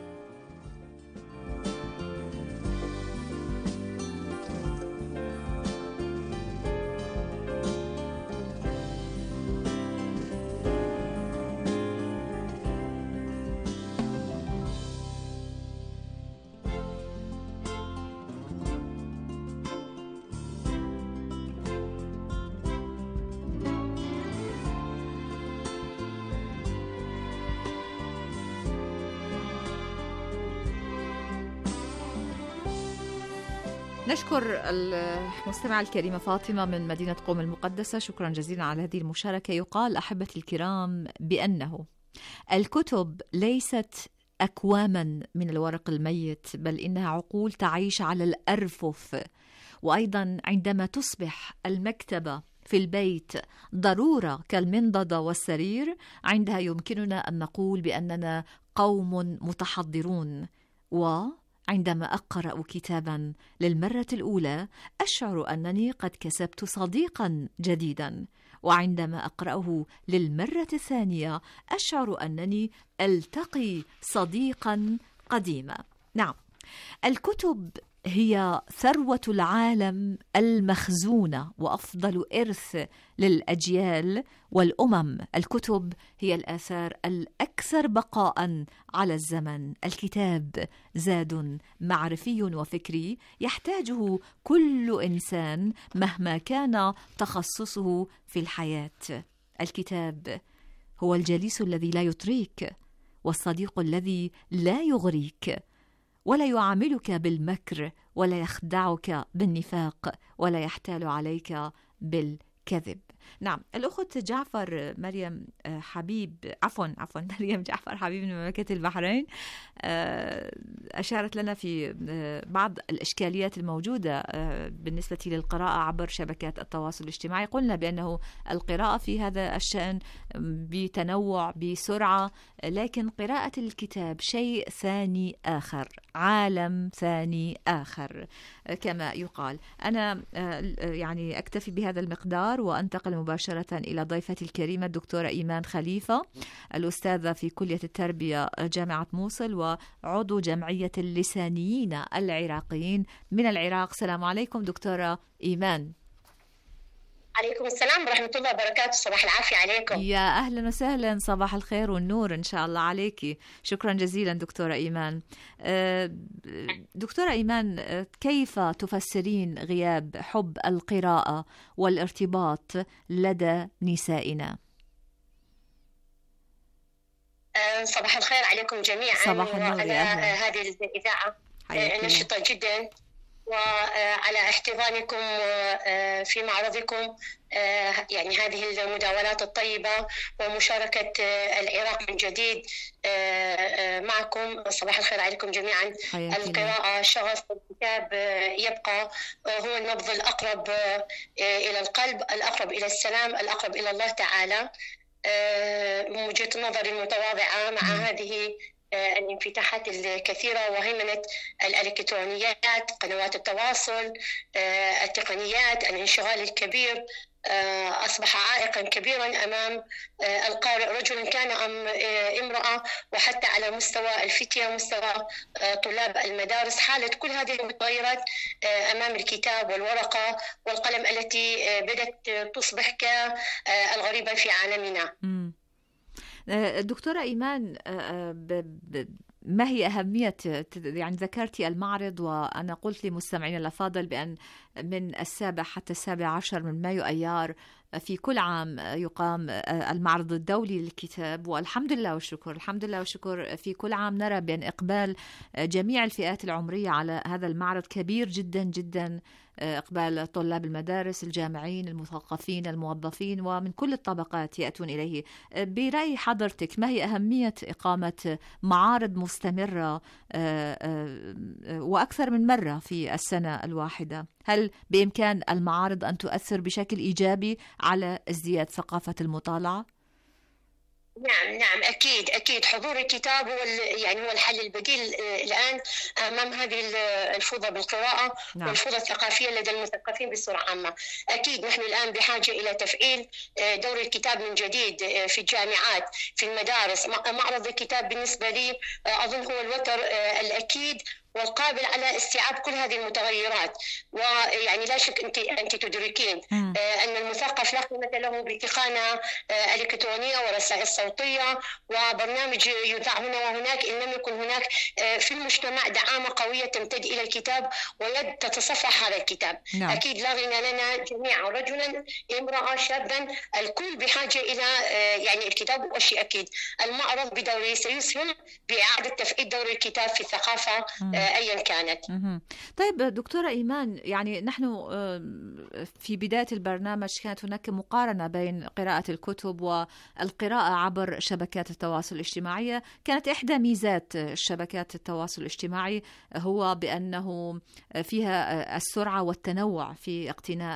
G: نشكر المستمعة الكريمة فاطمة من مدينة قم المقدسة، شكرا جزيلا على هذه المشاركة. يقال أحبتي الكرام بأنه الكتب ليست أكواما من الورق الميت، بل إنها عقول تعيش على الأرفف. وأيضا عندما تصبح المكتبة في البيت ضرورة كالمنضدة والسرير، عندها يمكننا أن نقول بأننا قوم متحضرون. و عندما أقرأ كتابا للمرة الأولى أشعر أنني قد كسبت صديقا جديدا، وعندما أقرأه للمرة الثانية أشعر أنني ألتقي صديقا قديما. نعم، الكتب هي ثروة العالم المخزونة وأفضل إرث للأجيال والأمم. الكتب هي الآثار الأكثر بقاء على الزمن. الكتاب زاد معرفي وفكري يحتاجه كل إنسان مهما كان تخصصه في الحياة. الكتاب هو الجليس الذي لا يطريك، والصديق الذي لا يغريك، ولا يعاملك بالمكر، ولا يخدعك بالنفاق، ولا يحتال عليك بالكذب. نعم، الأخت جعفر مريم حبيب عفوا عفوا مريم جعفر حبيب من مملكة البحرين أشارت لنا في بعض الإشكاليات الموجودة بالنسبة للقراءة عبر شبكات التواصل الاجتماعي. قلنا بأنه القراءة في هذا الشأن بتنوع بسرعة، لكن قراءة الكتاب شيء ثاني آخر، عالم ثاني آخر كما يقال. أنا يعني أكتفي بهذا المقدار وأنتقل مباشرة إلى ضيفتي الكريمة الدكتورة إيمان خليفة، الأستاذة في كلية التربية جامعة موصل وعضو جمعية اللسانيين العراقيين من العراق. السلام عليكم دكتورة إيمان.
L: عليكم السلام ورحمة الله وبركاته. صباح العافية عليكم.
G: يا أهلا وسهلا، صباح الخير والنور إن شاء الله عليك. شكرا جزيلا دكتورة إيمان. دكتورة إيمان، كيف تفسرين غياب حب القراءة والارتباط لدى نسائنا؟
L: صباح الخير عليكم جميعا.
G: صباح النور يا أهلا.
L: هذه الإذاعة نشطة جدا، وعلى احتضانكم في معرضكم، يعني هذه المداولات الطيبة ومشاركة العراق من جديد معكم. صباح الخير عليكم جميعا. القراءة شغف، الكتاب يبقى هو النبض الأقرب إلى القلب، الأقرب إلى السلام، الأقرب إلى الله تعالى. من وجهة نظري المتواضعة مع هذه الانفتاحات الكثيرة وهيمنة الإلكترونيات، قنوات التواصل، التقنيات، الانشغال الكبير أصبح عائقا كبيرا أمام القارئ، رجل كان أم امرأة، وحتى على مستوى الفتية، مستوى طلاب المدارس. حالة كل هذه المتغيرات أمام الكتاب والورقة والقلم التي بدأت تصبح كالغريبة في عالمنا.
G: دكتورة إيمان، ما هي أهمية، يعني ذكرتي المعرض، وأنا قلت لمستمعين الأفاضل بأن من السابع حتى السابع عشر من مايو أيار في كل عام يقام المعرض الدولي للكتاب، والحمد لله والشكر الحمد لله والشكر في كل عام نرى بأن إقبال جميع الفئات العمرية على هذا المعرض كبير جدا جدا، إقبال طلاب المدارس، الجامعين، المثقفين، الموظفين، ومن كل الطبقات يأتون إليه. برأي حضرتك ما هي أهمية إقامة معارض مستمرة وأكثر من مرة في السنة الواحدة؟ هل بإمكان المعارض أن تؤثر بشكل إيجابي على ازدياد ثقافة المطالعة؟
L: نعم نعم أكيد أكيد حضور الكتاب هو يعني هو الحل البديل الآن أمام هذه الفوضى بالقراءة نعم. والفوضى الثقافية لدى المثقفين بصورة عامة. أكيد نحن الآن بحاجة إلى تفعيل دور الكتاب من جديد في الجامعات، في المدارس. معرض الكتاب بالنسبة لي أظن هو الوتر الأكيد والقابل على استيعاب كل هذه المتغيرات. ويعني لا شك أنت أنت تدركين م. أن المثقف لا قيمة له بتقنية إلكترونية ورسائل صوتية وبرنامج يذاع هنا وهناك إن لم يكن هناك في المجتمع دعامة قوية تمتد إلى الكتاب ويد تتصفح هذا الكتاب. نعم. أكيد لا غنى لنا جميعا، رجلا امرأة شابا، الكل بحاجة إلى يعني الكتاب. وشيء أكيد المعرض بدوره سيسهم بإعادة تفعيل دور الكتاب في الثقافة م. أيا كانت.
G: طيب دكتورة إيمان، يعني نحن في بداية البرنامج كانت هناك مقارنة بين قراءة الكتب والقراءة عبر شبكات التواصل الاجتماعي. كانت إحدى ميزات شبكات التواصل الاجتماعي هو بأنه فيها السرعة والتنوع في اقتناء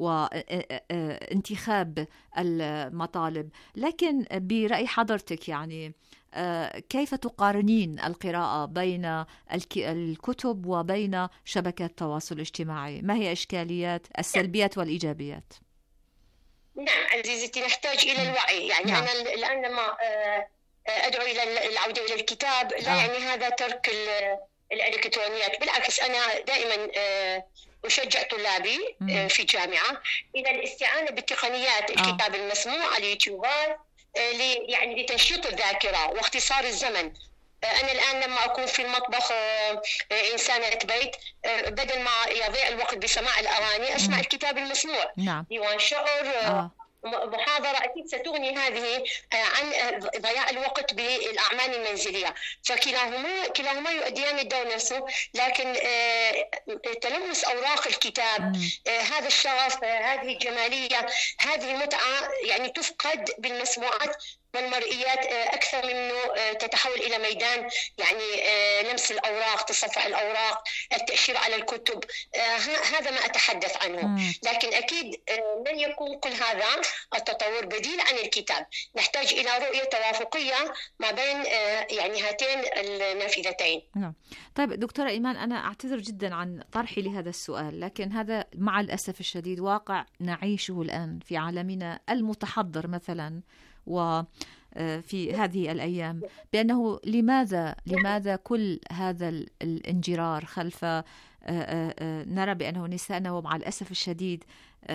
G: وانتخاب المطالب، لكن برأي حضرتك يعني كيف تقارنين القراءة بين الكتب وبين شبكات التواصل الاجتماعي؟ ما هي إشكاليات السلبيات والإيجابيات؟
L: نعم عزيزتي، نحتاج إلى الوعي. يعني نعم. أنا الآن لما أدعو إلى العودة إلى الكتاب لا آه. يعني هذا ترك الإلكترونيات، بالعكس أنا دائما أشجع طلابي م. في الجامعة إلى الاستعانة بالتقنيات الكتاب آه. المسموع، اليوتيوبات، يعني لتنشيط الذاكرة واختصار الزمن. أنا الآن لما أكون في المطبخ إنسانة بيت، بدل ما يضيع الوقت بسماع الأغاني أسمع الكتاب المسموع. نعم. ديوان شعر، آه. محاضرة، أكيد ستغني هذه عن ضياع الوقت بالأعمال المنزلية. فكلاهما كلاهما يؤديان الدور نفسه، لكن تلمس أوراق الكتاب، هذا الشغف، هذه الجمالية، هذه المتعة يعني تفقد بالمسموعات والمرئيات أكثر منه تتحول إلى ميدان يعني لمس الأوراق، تصفح الأوراق، التأشير على الكتب. هذا ما أتحدث عنه. لكن أكيد لن يكون كل هذا التطور بديل عن الكتاب. نحتاج إلى رؤية توافقية ما بين يعني هاتين النافذتين.
G: نعم. طيب دكتورة إيمان، أنا أعتذر جدا عن طرحي لهذا السؤال، لكن هذا مع الأسف الشديد واقع نعيشه الآن في عالمنا المتحضر مثلا وفي هذه الأيام، بأنه لماذا لماذا كل هذا الانجرار خلف نرى بأنه نساءنا ومع الأسف الشديد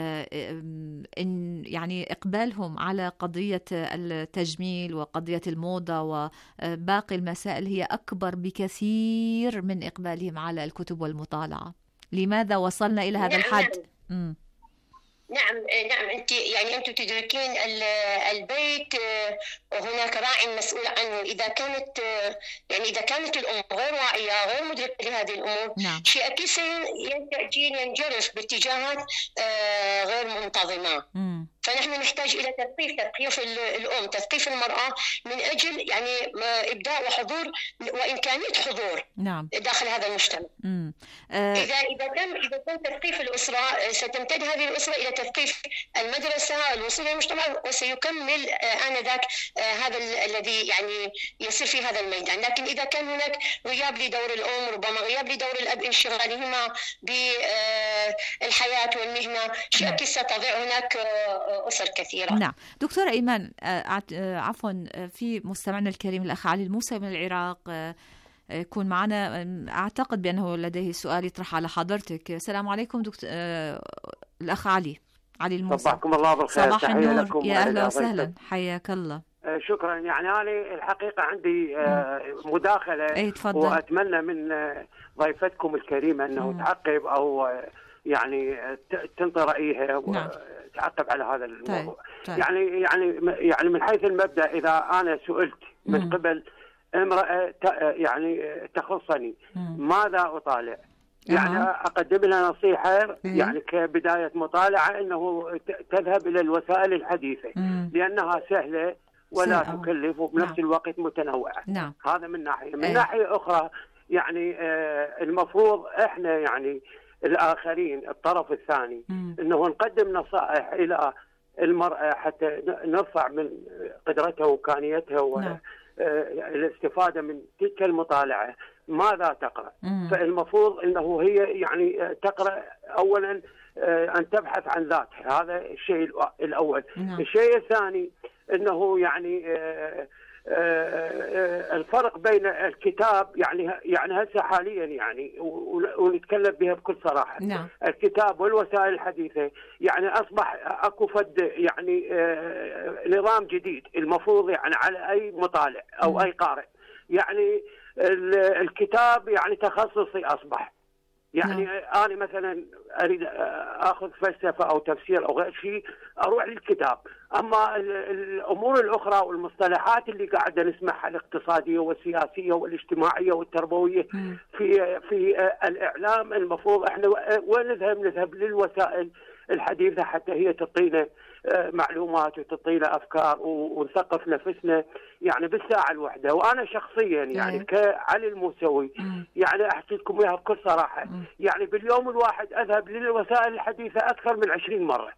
G: إن يعني إقبالهم على قضية التجميل وقضية الموضة وباقي المسائل هي أكبر بكثير من إقبالهم على الكتب والمطالعة. لماذا وصلنا إلى هذا الحد؟ م.
L: نعم نعم أنت يعني أنتم تدركين البيت هناك راعي مسؤول عنه. إذا كانت يعني إذا كانت الأم غير واعية غير مدركة لهذه الأمور، نعم. شيء أكيد سينتج جيل ينجرف باتجاهات غير منتظمة. م. فنحن نحتاج إلى تثقيف تثقيف الأم، تثقيف المرأة من أجل يعني إبداء وحضور وإمكانية حضور نعم. داخل هذا المجتمع. أه إذا إذا كان إذا كان تثقيف الأسرة ستمتد هذه الأسرة إلى تثقيف المدرسة الوصول للمجتمع، وسيكمل آنذاك هذا الذي يعني يصير في هذا الميدان. لكن إذا كان هناك غياب لدور الأم، ربما غياب لدور الأب، انشغالهما بالحياة والمهنة، شيء أكيد ستضيع هناك أسر كثيرة.
G: نعم دكتورة إيمان، عفوا في مستمعنا الكريم الأخ علي الموسى من العراق يكون معنا، أعتقد بأنه لديه سؤال يطرح على حضرتك. السلام عليكم دكتور الأخ علي علي الموسى.
M: صباحكم الله بالخير.
G: صباح النور، يا أهلا وسهلا، حياك الله.
M: شكرا. يعني أنا الحقيقة عندي مداخلة
G: أي تفضل.
M: وأتمنى من ضيفتكم الكريمة أنه م. تعقب أو يعني تنطي رأيها وتعقب على هذا الموضوع. طيب. طيب. يعني يعني يعني من حيث المبدأ، إذا أنا سئلت من م. قبل امرأة يعني تخصني م. ماذا أطالع؟ يعني أه. أقدم لها نصيحة م. يعني كبداية مطالعة أنه تذهب إلى الوسائل الحديثة م. لأنها سهلة ولا سهل. تكلف وبنفس نعم. الوقت متنوعة. نعم. هذا من ناحية. من أيه. ناحية أخرى يعني آه المفروض إحنا يعني الآخرين الطرف الثاني م. أنه نقدم نصائح إلى المرأة حتى نرفع من قدرتها وإمكانيتها والاستفادة من تلك المطالعة. ماذا تقرأ؟ مم. فالمفروض أنه هي يعني تقرأ أولا أن تبحث عن ذاتها، هذا الشيء الأول. مم. الشيء الثاني أنه يعني الفرق بين الكتاب يعني يعني هسه حاليا يعني ونتكلم بها بكل صراحه. نعم. الكتاب والوسائل الحديثه يعني اصبح اكو فد يعني نظام جديد المفروض يعني على اي مطالع او م. اي قارئ. يعني الكتاب يعني تخصصي اصبح. يعني نعم. انا مثلا اريد اخذ فلسفه او تفسير او غير شيء اروح للكتاب، اما الامور الاخرى والمصطلحات اللي قاعده نسمعها الاقتصاديه والسياسيه والاجتماعيه والتربويه م. في في الاعلام، المفروض احنا وين نذهب؟ نذهب للوسائل الحديثه حتى هي تعطينا معلومات وتعطينا افكار ونثقف نفسنا يعني بالساعه الواحده. وانا شخصيا يعني كعلي الموسوي يعني احكي لكم اياها بكل صراحه، يعني باليوم الواحد اذهب للوسائل الحديثه اكثر من عشرين مره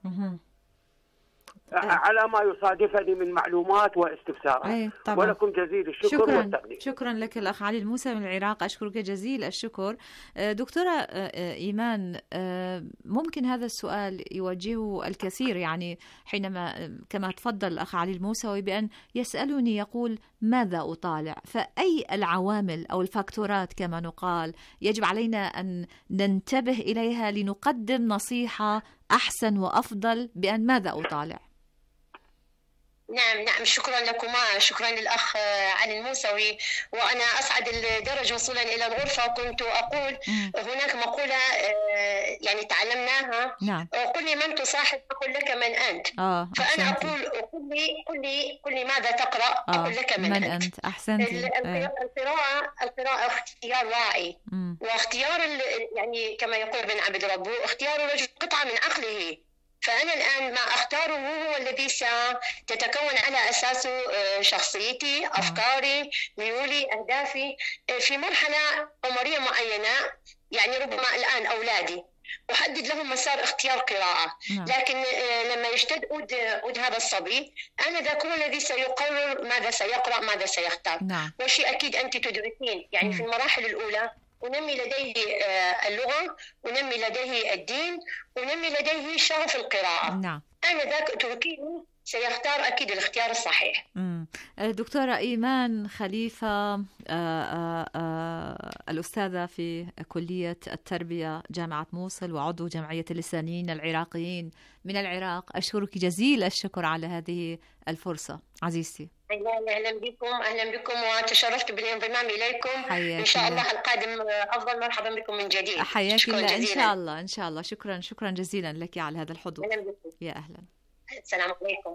M: على ما يصادفني من معلومات واستفسارات. ولكم جزيل الشكر
G: شكرا
M: والتقدير.
G: شكرا لك الأخ علي الموسى من العراق، أشكرك جزيل الشكر. دكتورة إيمان، ممكن هذا السؤال يوجهه الكثير يعني حينما كما تفضل الأخ علي الموسى بأن يسألني يقول ماذا أطالع؟ فأي العوامل أو الفاكتورات كما نقال يجب علينا أن ننتبه إليها لنقدم نصيحة أحسن وأفضل بأن ماذا أطالع؟
L: نعم نعم شكرا لكما، شكرا للأخ علي الموسوي. وأنا أسعد الدرجة وصولا إلى الغرفة كنت أقول م. هناك مقولة يعني تعلمناها. نعم. قل لي من تصاحب أقول لك من أنت. آه. فأنا أقول قل لي قل لي قل لي ماذا تقرأ آه. أقول لك من, من أنت. أنت.
G: أحسنتي.
L: القراءة القراءة اختيار واعي م. واختيار يعني كما يقول ابن عبد ربه اختيار الرجل قطعة من عقله. فأنا الآن ما أختاره هو الذي ستتكون على أساسه شخصيتي، أفكاري، ميولي، أهدافي في مرحلة عمرية معينة. يعني ربما الآن أولادي أحدد لهم مسار اختيار قراءة، لكن لما يشتد أود, أود هذا الصبي أنا ذاك هو الذي سيقرر ماذا سيقرأ ماذا سيختار. وشيء أكيد أنت تدركين يعني في المراحل الأولى ونمي لديه اللغة، ونمي لديه الدين، ونمي لديه شغف القراءة. نعم. أنا ذاك تركيني سيختار أكيد الاختيار الصحيح.
G: مم. دكتورة إيمان خليفة، آآ آآ الأستاذة في كلية التربية جامعة موصل وعضو جمعية اللسانيين العراقيين من العراق، أشكرك جزيل الشكر على هذه الفرصة عزيزتي.
L: أهلا بكم أهلا بكم وتشرفت بالانضمام إليكم. إن شاء الله القادم أفضل. مرحبا بكم من جديد.
G: حياك الله. إن شاء الله إن شاء الله. شكرا شكرا جزيلا لك على هذا الحضور.
L: أهلا بكم.
G: يا أهلا.
L: السلام عليكم.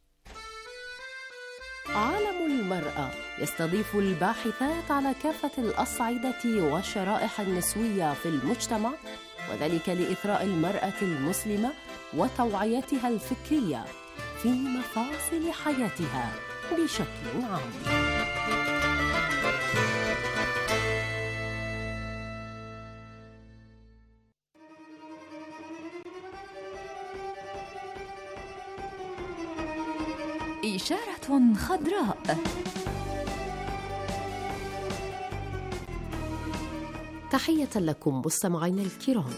I: عالم المرأة يستضيف الباحثات على كافة الأصعدة والشرائح النسوية في المجتمع، وذلك لإثراء المرأة المسلمة وتوعيتها الفكرية في مفاصل حياتها بشكل عام.
F: إشارة خضراء.
I: تحية لكم مستمعينا الكرام.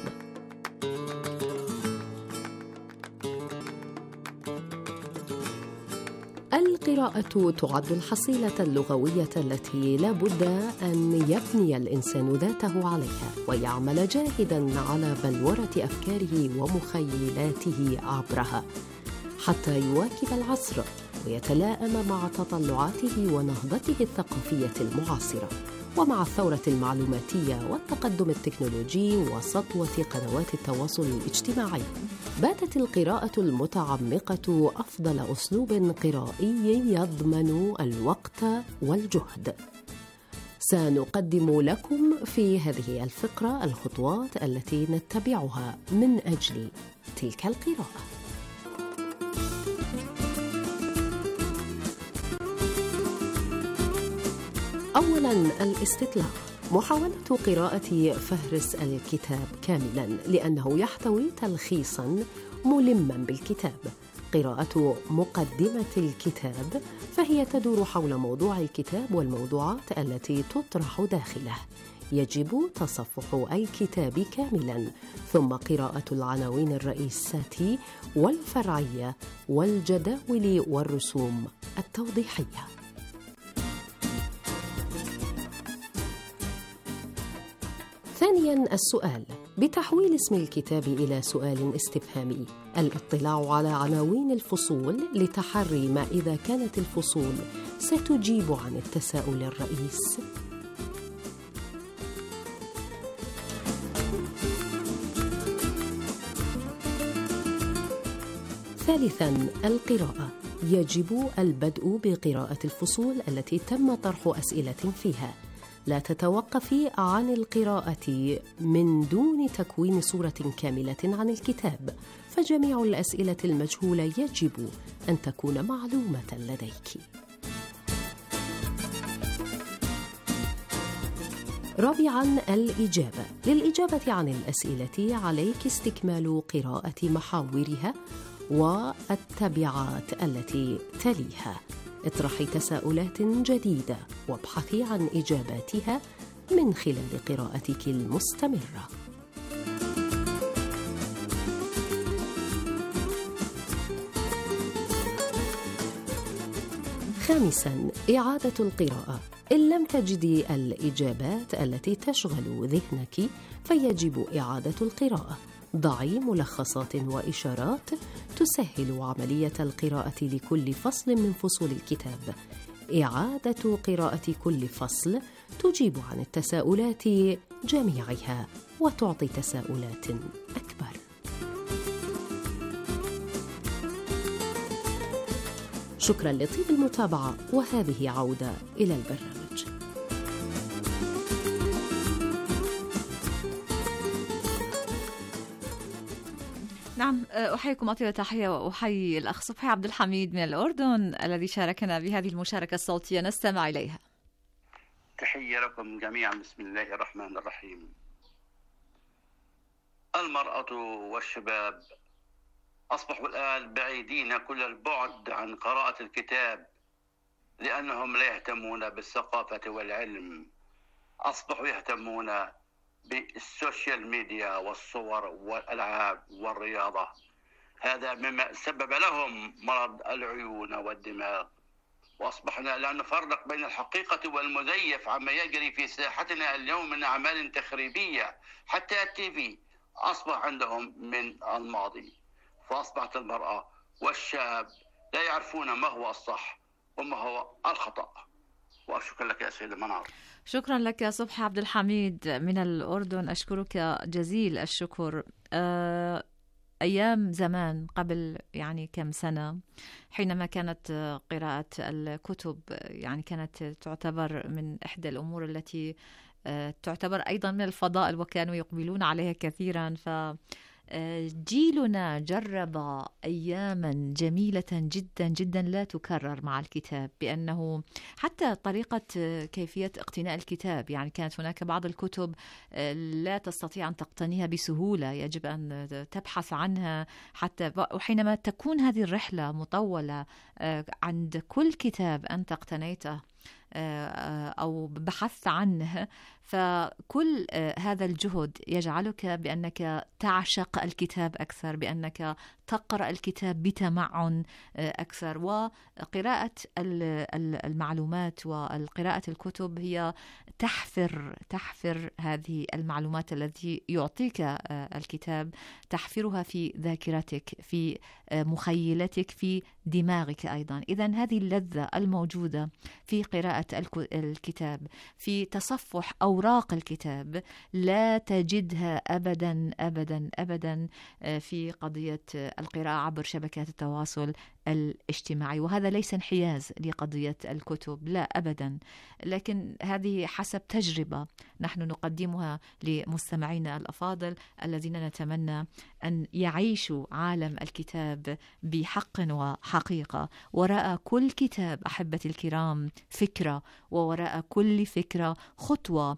I: القراءة تعد الحصيلة اللغوية التي لا بد أن يبني الإنسان ذاته عليها ويعمل جاهداً على بلورة أفكاره ومخيلاته عبرها حتى يواكب العصر ويتلائم مع تطلعاته ونهضته الثقافية المعاصرة، ومع الثورة المعلوماتية والتقدم التكنولوجي وسطوة قنوات التواصل الاجتماعي، باتت القراءة المتعمقة أفضل أسلوب قرائي يضمن الوقت والجهد. سنقدم لكم في هذه الفقرة الخطوات التي نتبعها من أجل تلك القراءة. أولاً، الاستطلاع، محاولة قراءة فهرس الكتاب كاملاً لأنه يحتوي تلخيصاً ملماً بالكتاب. قراءة مقدمة الكتاب فهي تدور حول موضوع الكتاب والموضوعات التي تطرح داخله. يجب تصفح الكتاب كاملاً، ثم قراءة العناوين الرئيسات والفرعية والجداول والرسوم التوضيحية. ثانياً، السؤال، بتحويل اسم الكتاب إلى سؤال استفهامي. الاطلاع على عناوين الفصول لتحري ما إذا كانت الفصول ستجيب عن التساؤل الرئيس. ثالثاً، القراءة، يجب البدء بقراءة الفصول التي تم طرح أسئلة فيها. لا تتوقفي عن القراءة من دون تكوين صورة كاملة عن الكتاب، فجميع الأسئلة المجهولة يجب أن تكون معلومة لديك. رابعاً، الإجابة، للإجابة عن الأسئلة عليك استكمال قراءة محاورها والتبعات التي تليها. اطرحي تساؤلات جديدة وابحثي عن إجاباتها من خلال قراءتك المستمرة. خامساً، إعادة القراءة. إن لم تجدي الإجابات التي تشغل ذهنك فيجب إعادة القراءة. ضعي ملخصات وإشارات تسهل عملية القراءة لكل فصل من فصول الكتاب. إعادة قراءة كل فصل تجيب عن التساؤلات جميعها وتعطي تساؤلات أكبر. شكرا لطيب المتابعة، وهذه عودة إلى البرنامج.
G: نعم، أحييكم أطيب تحية، وأحيي الأخ صبحي عبد الحميد من الأردن الذي شاركنا بهذه المشاركة الصوتية. نستمع إليها.
N: تحية لكم جميعا. بسم الله الرحمن الرحيم. المرأة والشباب أصبحوا الآن بعيدين كل البعد عن قراءة الكتاب لأنهم لا يهتمون بالثقافة والعلم. أصبحوا يهتمون بالسوشيال ميديا والصور والألعاب والرياضة. هذا مما سبب لهم مرض العيون والدماغ. وأصبحنا لا نفرق بين الحقيقة والمزيف عما يجري في ساحتنا اليوم من أعمال تخريبية. حتى التيفي أصبح عندهم من الماضي. فأصبحت المرأة والشاب لا يعرفون ما هو الصح وما هو الخطأ. وأشكر لك يا سيدة منار.
G: شكرا لك يا صبحي عبد الحميد من الأردن، أشكرك جزيل الشكر. أيام زمان قبل يعني كم سنة حينما كانت قراءة الكتب يعني كانت تعتبر من إحدى الأمور التي تعتبر أيضا من الفضائل وكانوا يقبلون عليها كثيرا. ف جيلنا جرب أياما جميلة جدا جدا لا تكرر مع الكتاب، بأنه حتى طريقة كيفية اقتناء الكتاب، يعني كانت هناك بعض الكتب لا تستطيع أن تقتنيها بسهولة، يجب أن تبحث عنها، حتى وحينما تكون هذه الرحلة مطولة عند كل كتاب أنت اقتنيته أو بحثت عنه، فكل هذا الجهد يجعلك بأنك تعشق الكتاب أكثر، بأنك تقرأ الكتاب بتمعن أكثر. وقراءة المعلومات والقراءة الكتب هي تحفر تحفر هذه المعلومات التي يعطيك الكتاب، تحفرها في ذاكرتك، في مخيلتك، في دماغك أيضا. إذن هذه اللذة الموجودة في قراءة الكتاب، في تصفح أوراق الكتاب، لا تجدها أبدا أبدا أبدا في قضية القراءة عبر شبكات التواصل الاجتماعي. وهذا ليس انحياز لقضية الكتب، لا أبدا، لكن هذه حسب تجربة نحن نقدمها لمستمعينا الأفاضل الذين نتمنى أن يعيشوا عالم الكتاب بحق وحقيقة. وراء كل كتاب أحبتي الكرام فكرة، ووراء كل فكرة خطوة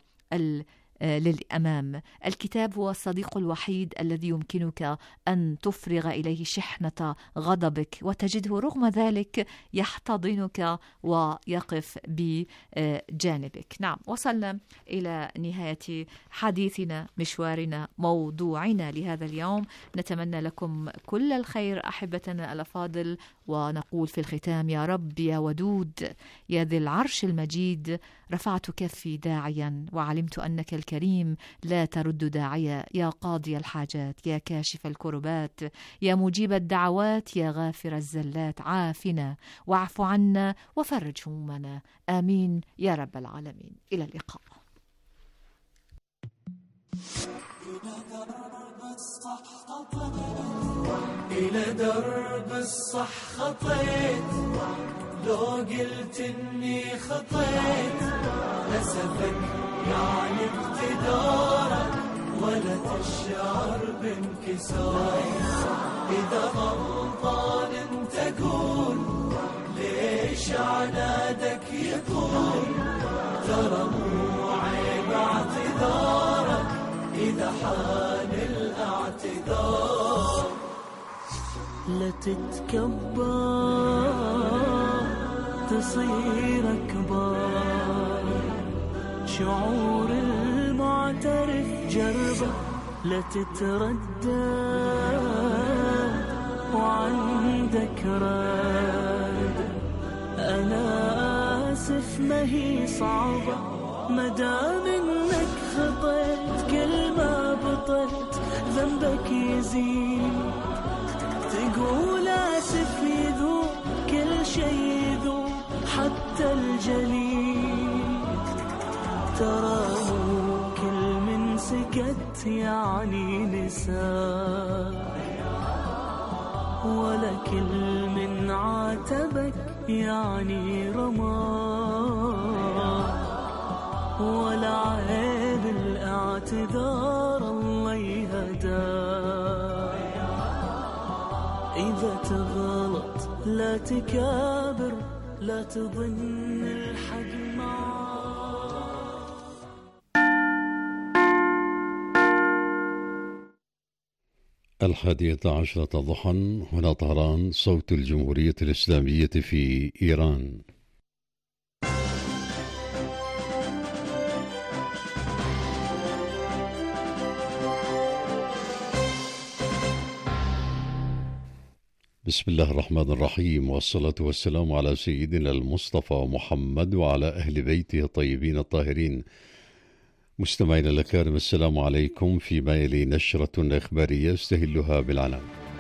G: للأمام. الكتاب هو الصديق الوحيد الذي يمكنك أن تفرغ إليه شحنة غضبك، وتجده رغم ذلك يحتضنك ويقف بجانبك. نعم، وصلنا إلى نهاية حديثنا، مشوارنا، موضوعنا لهذا اليوم. نتمنى لكم كل الخير أحبتنا الأفاضل، ونقول في الختام: يا رب يا ودود يا ذي العرش المجيد، رفعت كفي داعيا وعلمت أنك الكريم لا ترد داعيا، يا قاضي الحاجات، يا كاشف الكربات، يا مجيب الدعوات، يا غافر الزلات، عافنا واعف عنا وفرج همومنا، آمين يا رب العالمين. إلى اللقاء.
E: إلى درب الصح خطيت، لو قلت إني خطيت، أسفك يعني اقتدارك ولا تشعر بانكسار. إذا غلطان انت قول ليش عنادك يطول، ترى مو عيب اعتذارك إذا حان الاعتذار. لا تتكبر تصير أكبر، شعور المعترف جربه، لا تتردد وعندك رد. أنا آسف ما هي صعبة، مدام إنك خطيت، كل ما بطلت ذنبك يزيد. تقول آسف يذوب كل شي يذوب حتى الجليد. ترى مو كل من سكت يعني نسى، ولا كل من عاتبك يعني رمى، ولا عيب الاعتذار الله يهداه. إذا تغلط لا تكابر، لا تظن الحق معاه.
A: الحادية عشرة ضحى، هنا طهران، صوت الجمهورية الإسلامية في إيران. بسم الله الرحمن الرحيم، والصلاة والسلام على سيدنا المصطفى محمد وعلى أهل بيته الطيبين الطاهرين. مستمعينا الأكارم، السلام عليكم. فيما يلي نشرة إخبارية استهلها بالعنان.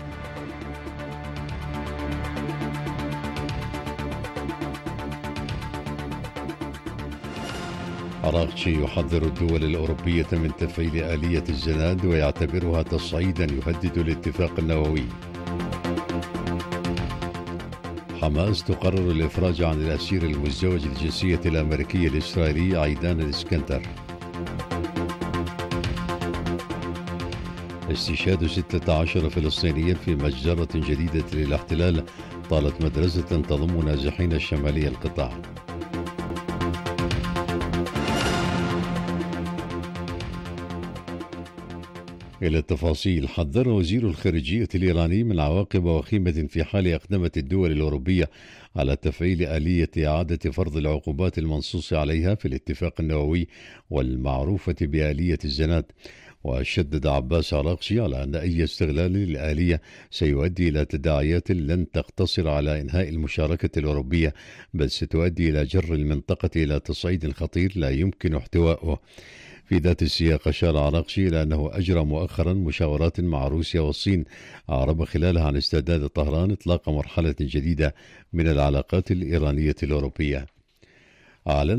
A: عراقشي يحذر الدول الأوروبية من تفعيل آلية الزناد ويعتبرها تصعيدا يهدد الاتفاق النووي. حماس تقرر الإفراج عن الأسير المزدوج الجنسية الأمريكية الإسرائيلي عيدان الإسكندر. استشهاد ستة عشر فلسطينيا في مجزرة جديدة للاحتلال طالت مدرسة تضم نازحين شمالي القطاع. إلى التفاصيل. حذر وزير الخارجية الإيراني من عواقب وخيمة في حال أقدمت الدول الأوروبية على تفعيل آلية إعادة فرض العقوبات المنصوص عليها في الاتفاق النووي والمعروفة بآلية الزناد. وشدد عباس عراقشي على أن أي استغلال للآلية سيؤدي إلى تداعيات لن تقتصر على إنهاء المشاركة الأوروبية، بل ستؤدي إلى جر المنطقة إلى تصعيد خطير لا يمكن احتوائه. في ذات السياق أشار عراقشي إلى أنه أجرى مؤخرا مشاورات مع روسيا والصين أعرب خلالها عن استعداد طهران إطلاق مرحلة جديدة من العلاقات الإيرانية الأوروبية. أعلن